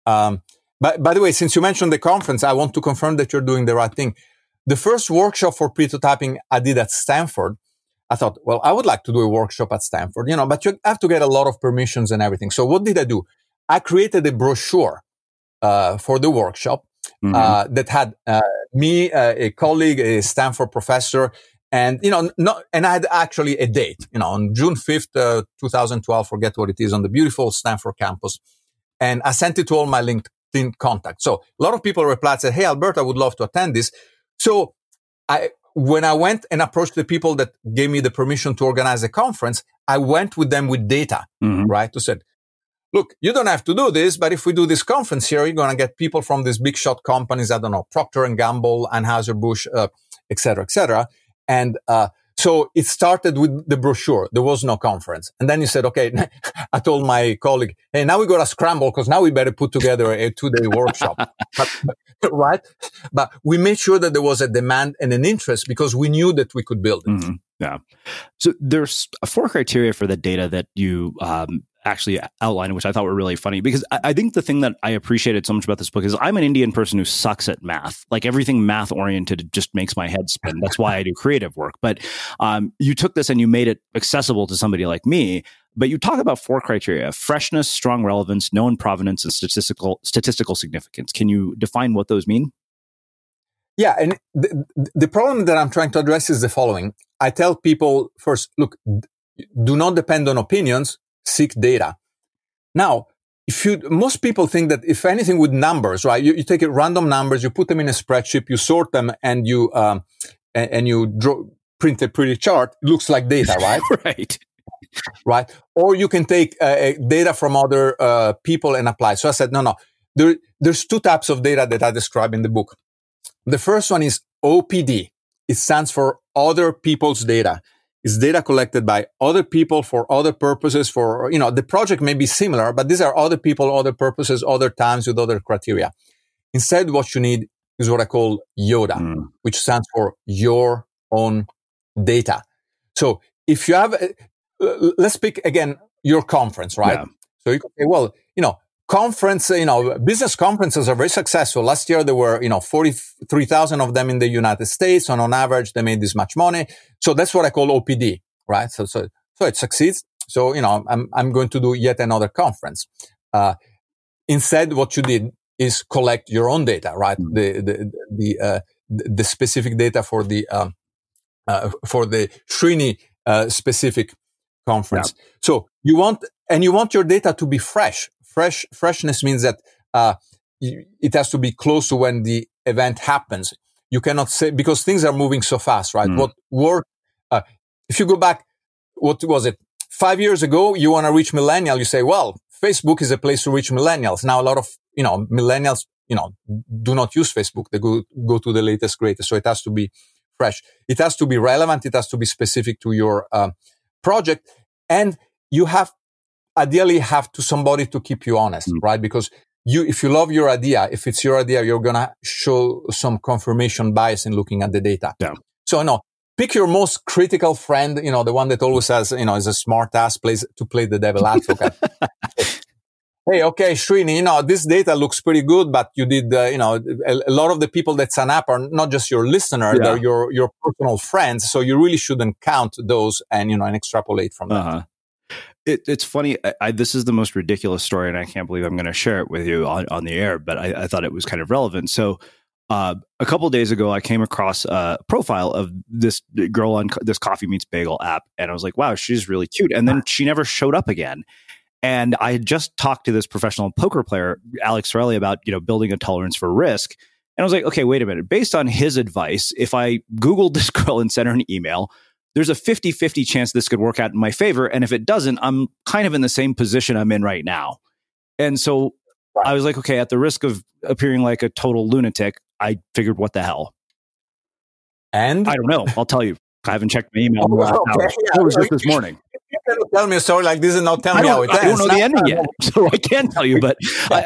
B: But by the way, since you mentioned the conference, I want to confirm that you're doing the right thing. The first workshop for prototyping I did at Stanford, I thought, well, I would like to do a workshop at Stanford, but you have to get a lot of permissions and everything. So what did I do? I created a brochure for the workshop that had me, a colleague, a Stanford professor, and and I had actually a date, on June 5th, 2012, forget what it is, on the beautiful Stanford campus. And I sent it to all my LinkedIn contacts. So a lot of people replied, said, hey, Alberto, I would love to attend this. So when I went and approached the people that gave me the permission to organize a conference, I went with them with data, right? To said, look, you don't have to do this, but if we do this conference here, you're going to get people from these big shot companies, I don't know, Procter & Gamble, Anheuser-Busch, et cetera, et cetera. And so it started with the brochure. There was no conference. And then you said, okay, I told my colleague, hey, now we got to scramble because now we better put together a 2-day workshop. Right? But we made sure that there was a demand and an interest because we knew that we could build it.
N: Yeah. So there's 4 criteria for the data that you actually outlined, which I thought were really funny, because I think the thing that I appreciated so much about this book is I'm an Indian person who sucks at math. Like everything math oriented just makes my head spin. That's why I do creative work. But you took this and you made it accessible to somebody like me. But you talk about 4 criteria: freshness, strong relevance, known provenance, and statistical significance. Can you define what those mean?
B: Yeah. And the problem that I'm trying to address is the following. I tell people first, look, do not depend on opinions, seek data. Now, most people think that if anything with numbers, right? You take random numbers, you put them in a spreadsheet, you sort them, and you print a pretty chart. It looks like data, right?
N: Right.
B: Right. Or you can take data from other people and apply. So I said, no. There's 2 types of data that I describe in the book. The first one is OPD. It stands for other people's data. It's data collected by other people for other purposes. For, the project may be similar, but these are other people, other purposes, other times with other criteria. Instead, what you need is what I call YODA, which stands for your own data. So if you have, let's pick again your conference, right? Yeah. So you can say, well, business conferences are very successful. Last year, there were, 43,000 of them in the United States. And on average, they made this much money. So that's what I call OPD, right? So it succeeds. So, I'm going to do yet another conference. Instead, what you did is collect your own data, right? The specific data for the Srini, specific conference. Yeah. So you want your data to be fresh. Freshness means that it has to be close to when the event happens. You cannot say, because things are moving so fast, right? What worked, if you go back, what was it? 5 years ago, you want to reach millennials, you say, well, Facebook is a place to reach millennials. Now, a lot of, millennials, do not use Facebook. They go to the latest, greatest. So it has to be fresh. It has to be relevant. It has to be specific to your project. And you ideally have to somebody to keep you honest, right? Because if you love your idea, if it's your idea, you're going to show some confirmation bias in looking at the data. Yeah. So pick your most critical friend, the one that always says, is a smart ass, plays to play the devil advocate. Hey, okay, Srini, this data looks pretty good, but you did, a lot of the people that sign up are not just your listener, they're your personal friends. So you really shouldn't count those and extrapolate from that.
N: It's funny. This is the most ridiculous story, and I can't believe I'm going to share it with you on the air, but I thought it was kind of relevant. So a couple of days ago, I came across a profile of this girl on this Coffee Meets Bagel app, and I was like, wow, she's really cute. And then she never showed up again. And I had just talked to this professional poker player, Alex Sorelli, about building a tolerance for risk. And I was like, okay, wait a minute. Based on his advice, if I Googled this girl and sent her an email, there's a 50-50 chance this could work out in my favor. And if it doesn't, I'm kind of in the same position I'm in right now. And so I was like, okay, at the risk of appearing like a total lunatic, I figured, what the hell?
B: And
N: I don't know. I'll tell you. I haven't checked my email in the last hour. It was just this morning.
B: You cannot tell me a story like this and not tell me how it ends.
N: I don't know the ending yet, so I can't tell you. But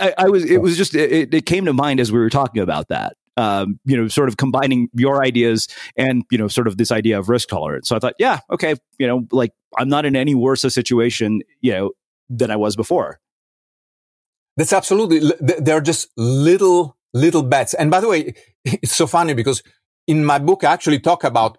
N: it came to mind as we were talking about that. Sort of combining your ideas and, sort of this idea of risk tolerance. So I thought, yeah, okay, I'm not in any worse a situation, than I was before.
B: That's absolutely, they're just little bets. And by the way, it's so funny because in my book, I actually talk about,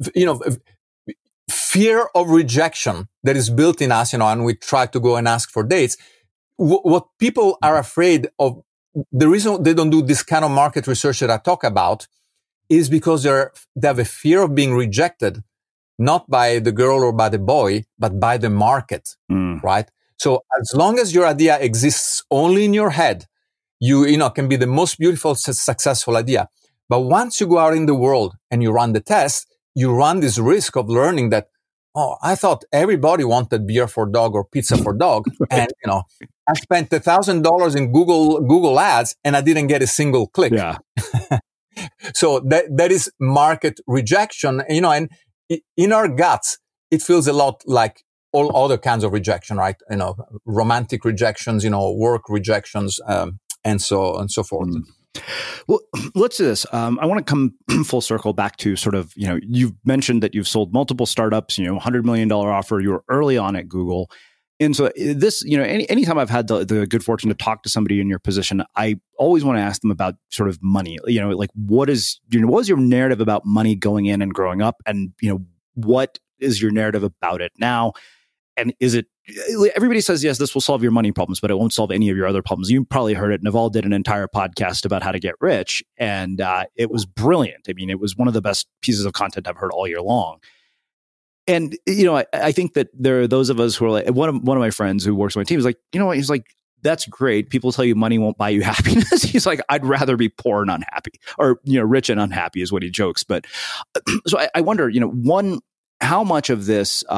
B: fear of rejection that is built in us, and we try to go and ask for dates. What people are afraid of, the reason they don't do this kind of market research that I talk about is because they have a fear of being rejected, not by the girl or by the boy, but by the market, right? So as long as your idea exists only in your head, you can be the most beautiful, successful idea. But once you go out in the world and you run the test, you run this risk of learning that, I thought everybody wanted beer for dog or pizza for dog. And, I spent $1,000 in Google ads and I didn't get a single click.
N: Yeah.
B: So that is market rejection, and in our guts, it feels a lot like all other kinds of rejection, right? Romantic rejections, work rejections, and so forth.
N: Well, let's do this. I want to come full circle back to sort of, you've mentioned that you've sold multiple startups, $100 million offer. You were early on at Google. And so this, anytime I've had the good fortune to talk to somebody in your position, I always want to ask them about sort of money, what is your narrative about money going in and growing up? And, what is your narrative about it now? And is it, everybody says, yes, this will solve your money problems, but it won't solve any of your other problems. You probably heard it. Naval did an entire podcast about how to get rich. And it was brilliant. I mean, it was one of the best pieces of content I've heard all year long. And, I think that there are those of us who are like, one of my friends who works on my team is like, he's like, that's great. People tell you money won't buy you happiness. He's like, I'd rather be poor and unhappy, or, rich and unhappy is what he jokes. But so I wonder, one, how much of this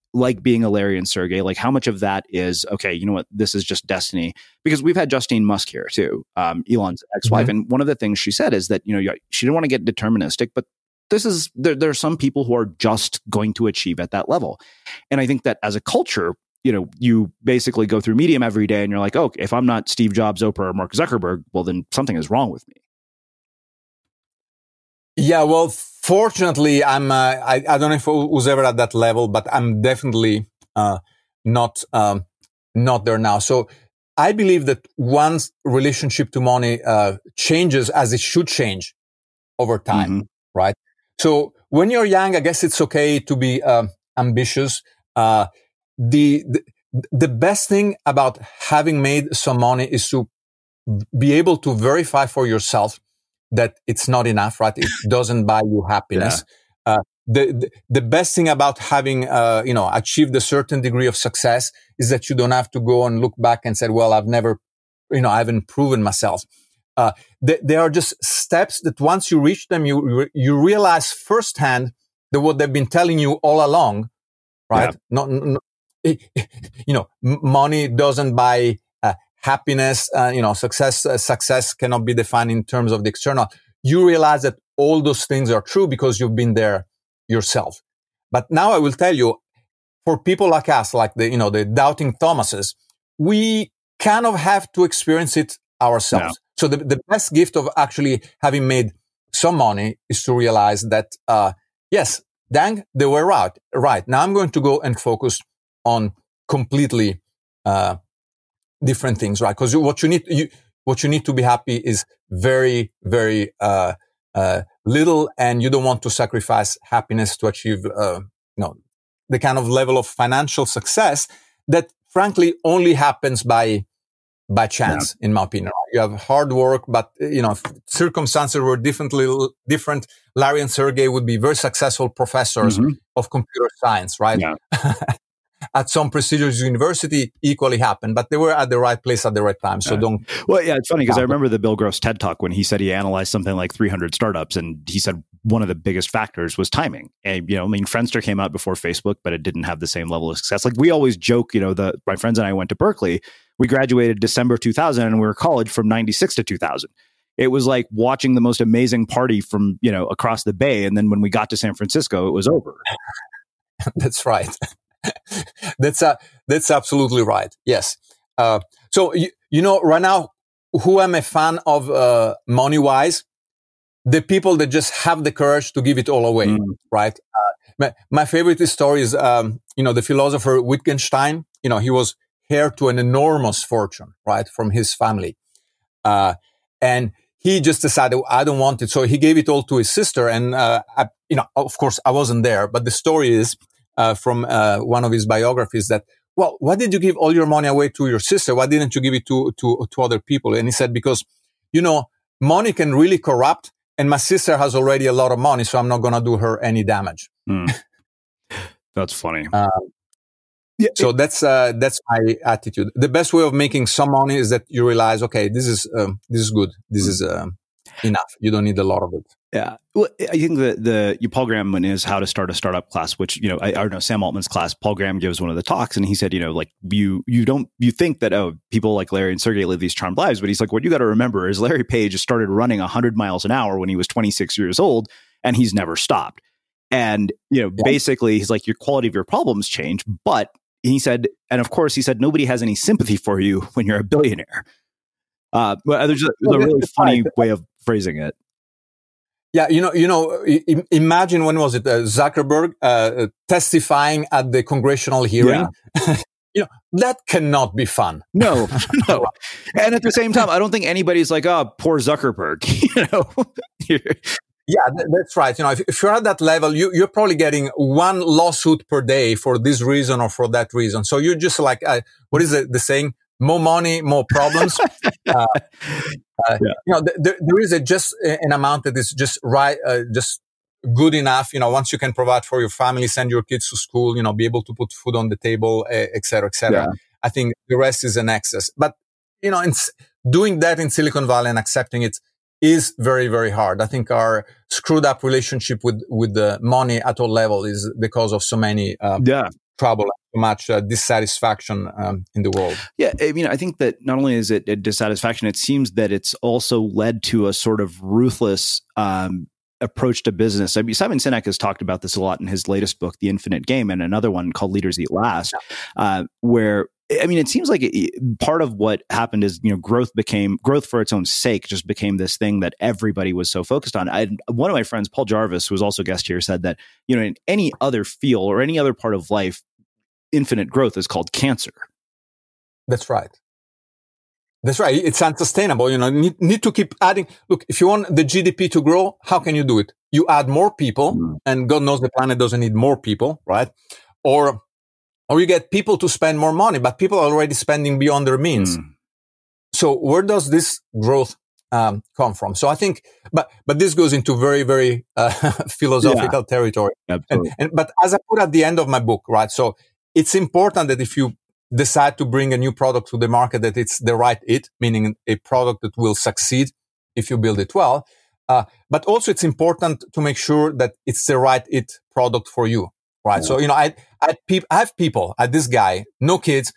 N: like being a Larry and Sergey, like how much of that is, okay, you know what, this is just destiny? Because we've had Justine Musk here too, Elon's ex-wife.
B: Mm-hmm.
N: And one of the things she said is that, you know, she didn't want to get deterministic, but there are some people who are just going to achieve at that level. And I think that as a culture, you know, you basically go through Medium every day and you're like, oh, if I'm not Steve Jobs, Oprah, or Mark Zuckerberg, well, then something is wrong with me.
B: Yeah, well, fortunately, I don't know if I was ever at that level, but I'm definitely not there now. So I believe that one's relationship to money changes as it should change over time, right? So when you're young, I guess it's okay to be ambitious. The best thing about having made some money is to be able to verify for yourself that it's not enough, right? It doesn't buy you happiness. Yeah. The best thing about having, achieved a certain degree of success is that you don't have to go and look back and say, well, I haven't proven myself. They are just steps that once you reach them, you realize firsthand that what they've been telling you all along, right? Yeah. Money doesn't buy happiness. Success cannot be defined in terms of the external. You realize that all those things are true because you've been there yourself. But now I will tell you, for people like us, like the doubting Thomases, we kind of have to experience it ourselves. Yeah. So the best gift of actually having made some money is to realize that, yes, dang, they were right. Now I'm going to go and focus on completely, different things, right? Because what you need to be happy is very, very, little, and you don't want to sacrifice happiness to achieve, the kind of level of financial success that frankly only happens by chance, in my opinion. You have hard work, but, if circumstances were different, Larry and Sergey would be very successful professors of computer science, right? Yeah. At some prestigious university equally happened, but they were at the right place at the right time. So don't.
N: Well, yeah, it's funny because I remember the Bill Gross TED Talk when he said he analyzed something like 300 startups, and he said one of the biggest factors was timing. And, Friendster came out before Facebook, but it didn't have the same level of success. Like we always joke, my friends and I went to Berkeley. We graduated December 2000 and we were college from 96 to 2000. It was like watching the most amazing party from, across the bay. And then when we got to San Francisco, it was over.
B: That's right. That's absolutely right. Yes. So, right now, who am a fan of, money-wise? The people that just have the courage to give it all away, right? My favorite story is, the philosopher Wittgenstein. He was heir to an enormous fortune, right, from his family. And he just decided, I don't want it. So he gave it all to his sister. And, of course, I wasn't there, but the story is, from one of his biographies that, well, why did you give all your money away to your sister? Why didn't you give it to other people? And he said, because, money can really corrupt, and my sister has already a lot of money, so I'm not going to do her any damage.
N: That's funny.
B: So that's my attitude. The best way of making some money is that you realize, okay, this is good. This is enough. You don't need a lot of it.
N: Yeah. Well, I think the Paul Graham in his How to Start a Startup class, which, Sam Altman's class, Paul Graham gives one of the talks, and he said, you think that, people like Larry and Sergey live these charmed lives, but he's like, what you got to remember is Larry Page started running 100 miles an hour when he was 26 years old, and he's never stopped. And, basically he's like, your quality of your problems change, but he said, and of course he said, nobody has any sympathy for you when you're a billionaire. But there's a really funny way of phrasing it.
B: Yeah, imagine, when was it, Zuckerberg testifying at the congressional hearing? Yeah. That cannot be fun.
N: No. And at the same time, I don't think anybody's like, oh, poor Zuckerberg.
B: Yeah, that's right. If you're at that level, you're probably getting one lawsuit per day for this reason or for that reason. So you're just like, what is the saying? More money, more problems. There is just an amount that is just right, just good enough. Once you can provide for your family, send your kids to school, be able to put food on the table, et cetera, et cetera. Yeah. I think the rest is an excess. But, doing that in Silicon Valley and accepting it is very, very hard. I think our screwed up relationship with the money at all level is because of so many, trouble, too much dissatisfaction in the world.
N: Yeah, I mean, I think that not only is it a dissatisfaction, it seems that it's also led to a sort of ruthless approach to business. I mean, Simon Sinek has talked about this a lot in his latest book, The Infinite Game, and another one called Leaders Eat Last, where, I mean, it seems like part of what happened is, growth for its own sake, just became this thing that everybody was so focused on. One of my friends, Paul Jarvis, who was also a guest here, said that, in any other field or any other part of life, infinite growth is called cancer.
B: That's right. It's unsustainable. Need to keep adding. Look, if you want the GDP to grow, how can you do it? You add more people, and God knows the planet doesn't need more people, right? Or you get people to spend more money, but people are already spending beyond their means. So where does this growth come from? So I think, but this goes into very, very philosophical territory. But as I put at the end of my book, right? So it's important that if you decide to bring a new product to the market, that it's the right it, meaning a product that will succeed if you build it well. But also it's important to make sure that it's the right it product for you, right? So, I have people, this guy, no kids.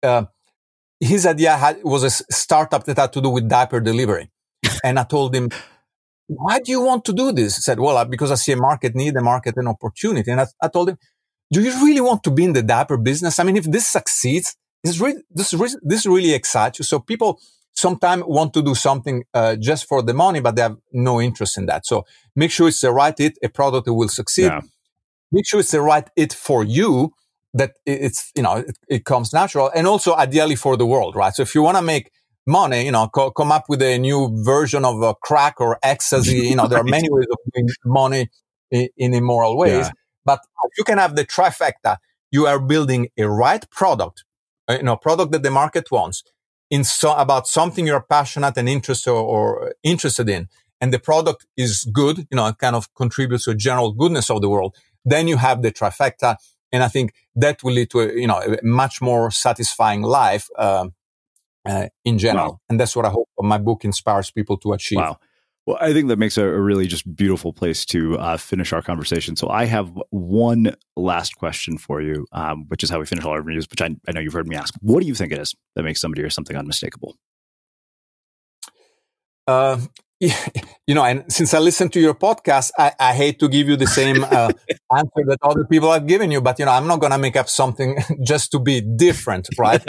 B: His idea was a startup that had to do with diaper delivery. And I told him, why do you want to do this? He said, well, because I see a market need, a market, an opportunity. And I told him, do you really want to be in the diaper business? I mean, if this succeeds, this really excites you. So people sometimes want to do something just for the money, but they have no interest in that. So make sure it's the right it, a product that will succeed. Yeah. Make sure it's the right it for you, that it's, it comes natural, and also ideally for the world, right? So if you want to make money, come up with a new version of crack or ecstasy. There are many ways of doing money in immoral ways. Yeah. But if you can have the trifecta, you are building a right product, a product that the market wants, about something you're passionate and interested in, and the product is good, it kind of contributes to a general goodness of the world. Then you have the trifecta, and I think that will lead to a much more satisfying life in general. Wow. And that's what I hope my book inspires people to achieve.
N: Wow. Well, I think that makes a really just beautiful place to finish our conversation. So I have one last question for you, which is how we finish all our interviews, which I know you've heard me ask. What do you think it is that makes somebody or something unmistakable?
B: And since I listen to your podcast, I hate to give you the same answer that other people have given you, but, I'm not going to make up something just to be different, right?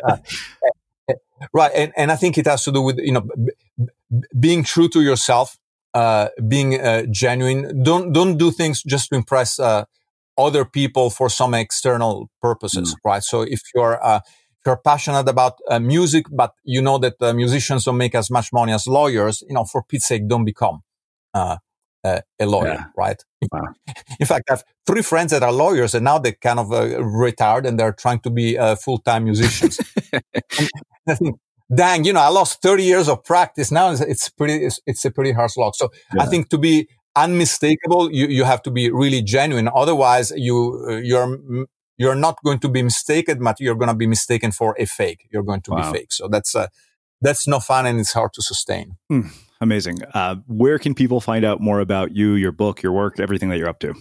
B: Right. And I think it has to do with, being true to yourself, being genuine. Don't do things just to impress other people for some external purposes, right? So if you're passionate about music, but you know that musicians don't make as much money as lawyers, for Pete's sake, don't become a lawyer, right? Wow. In fact, I have 3 friends that are lawyers, and now they're kind of retired, and they're trying to be full-time musicians. I think, dang, I lost 30 years of practice. Now it's a pretty hard slog. So I think to be unmistakable, you have to be really genuine. Otherwise, you're not going to be mistaken, but you're going to be mistaken for a fake. You're going to be fake. So that's no fun, and it's hard to sustain.
N: Amazing. Where can people find out more about you, your book, your work, everything that you're up to?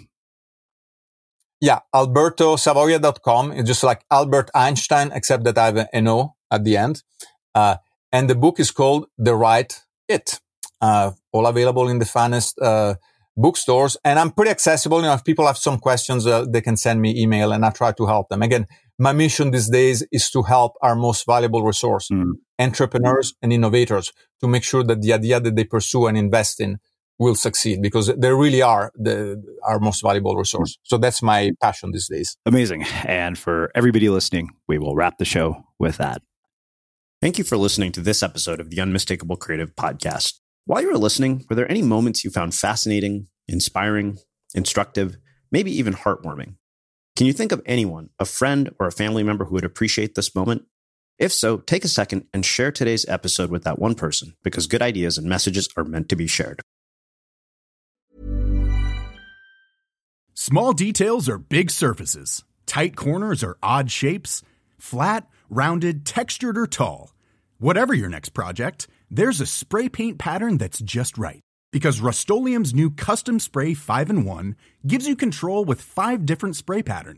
B: Yeah, albertosavoia.com. It's just like Albert Einstein, except that I have an O at the end. And the book is called The Right It. All available in the finest bookstores. And I'm pretty accessible. If people have some questions, they can send me email, and I try to help them. Again, my mission these days is to help our most valuable resource, entrepreneurs and innovators, to make sure that the idea that they pursue and invest in will succeed, because they really are our most valuable resource. So that's my passion these days.
N: Amazing. And for everybody listening, we will wrap the show with that.
O: Thank you for listening to this episode of the Unmistakable Creative Podcast. While you were listening, were there any moments you found fascinating, inspiring, instructive, maybe even heartwarming? Can you think of anyone, a friend or a family member who would appreciate this moment? If so, take a second and share today's episode with that one person, because good ideas and messages are meant to be shared.
P: Small details are big surfaces. Tight corners are odd shapes. Flat, rounded, textured, or tall. Whatever your next project, there's a spray paint pattern that's just right. Because Rust-Oleum's new Custom Spray 5-in-1 gives you control with 5 different spray patterns.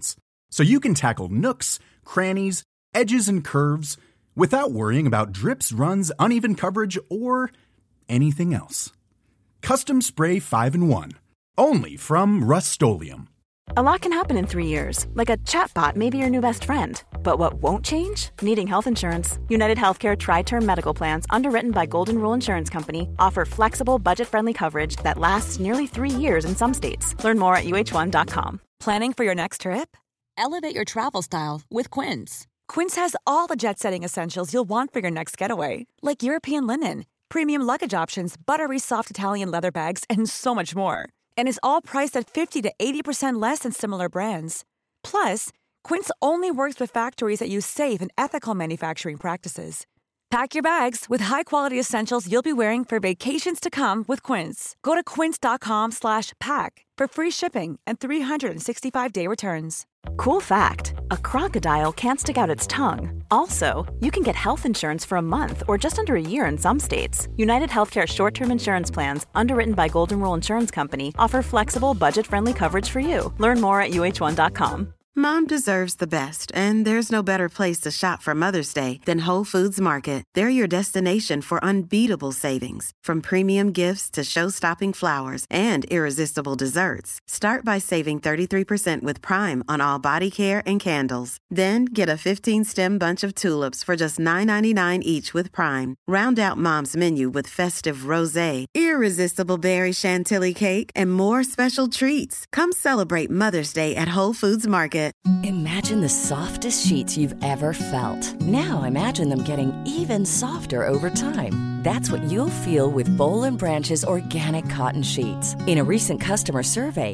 P: so you can tackle nooks, crannies, edges, and curves without worrying about drips, runs, uneven coverage, or anything else. Custom Spray 5-in-1, only from Rust-Oleum.
I: A lot can happen in 3 years, like a chatbot may be your new best friend. But what won't change? Needing health insurance. United Healthcare Tri-Term Medical Plans, underwritten by Golden Rule Insurance Company, offer flexible, budget-friendly coverage that lasts nearly 3 years in some states. Learn more at uh1.com.
Q: Planning for your next trip? Elevate your travel style with Quince. Quince has all the jet-setting essentials you'll want for your next getaway, like European linen, premium luggage options, buttery soft Italian leather bags, and so much more. And is all priced at 50 to 80% less than similar brands. Plus, Quince only works with factories that use safe and ethical manufacturing practices. Pack your bags with high-quality essentials you'll be wearing for vacations to come with Quince. Go to quince.com/pack for free shipping and 365-day returns.
I: Cool fact, a crocodile can't stick out its tongue. Also, you can get health insurance for a month or just under a year in some states. United Healthcare short-term insurance plans, underwritten by Golden Rule Insurance Company, offer flexible, budget-friendly coverage for you. Learn more at uh1.com.
R: Mom deserves the best, and there's no better place to shop for Mother's Day than Whole Foods Market. They're your destination for unbeatable savings, from premium gifts to show-stopping flowers and irresistible desserts. Start by saving 33% with Prime on all body care and candles. Then get a 15-stem bunch of tulips for just $9.99 each with Prime. Round out Mom's menu with festive rosé, irresistible berry chantilly cake, and more special treats. Come celebrate Mother's Day at Whole Foods Market.
S: Imagine the softest sheets you've ever felt. Now imagine them getting even softer over time. That's what you'll feel with Boll & Branch's organic cotton sheets. In a recent customer survey,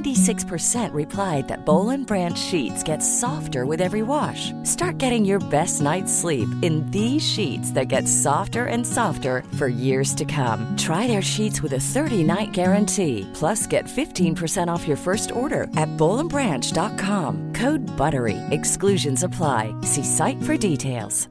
S: 96% replied that Boll & Branch sheets get softer with every wash. Start getting your best night's sleep in these sheets that get softer and softer for years to come. Try their sheets with a 30-night guarantee. Plus, get 15% off your first order at bollandbranch.com. Code BUTTERY. Exclusions apply. See site for details.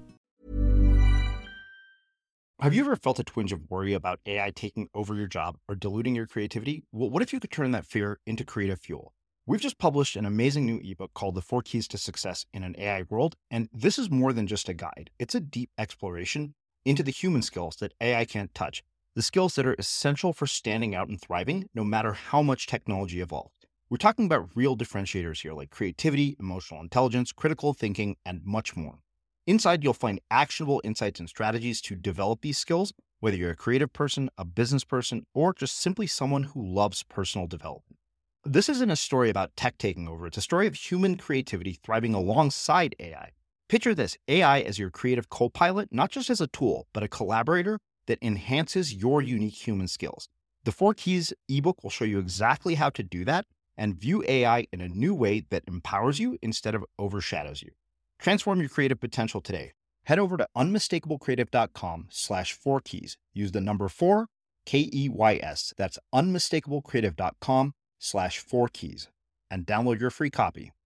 A: Have you ever felt a twinge of worry about AI taking over your job or diluting your creativity? Well, what if you could turn that fear into creative fuel? We've just published an amazing new ebook called The 4 Keys to Success in an AI World, and this is more than just a guide. It's a deep exploration into the human skills that AI can't touch, the skills that are essential for standing out and thriving, no matter how much technology evolves. We're talking about real differentiators here, like creativity, emotional intelligence, critical thinking, and much more. Inside, you'll find actionable insights and strategies to develop these skills, whether you're a creative person, a business person, or just simply someone who loves personal development. This isn't a story about tech taking over. It's a story of human creativity thriving alongside AI. Picture this, AI as your creative co-pilot, not just as a tool, but a collaborator that enhances your unique human skills. The 4 Keys ebook will show you exactly how to do that and view AI in a new way that empowers you instead of overshadows you. Transform your creative potential today. Head over to unmistakablecreative.com/4keys. Use the number 4, KEYS. That's unmistakablecreative.com/4keys and download your free copy.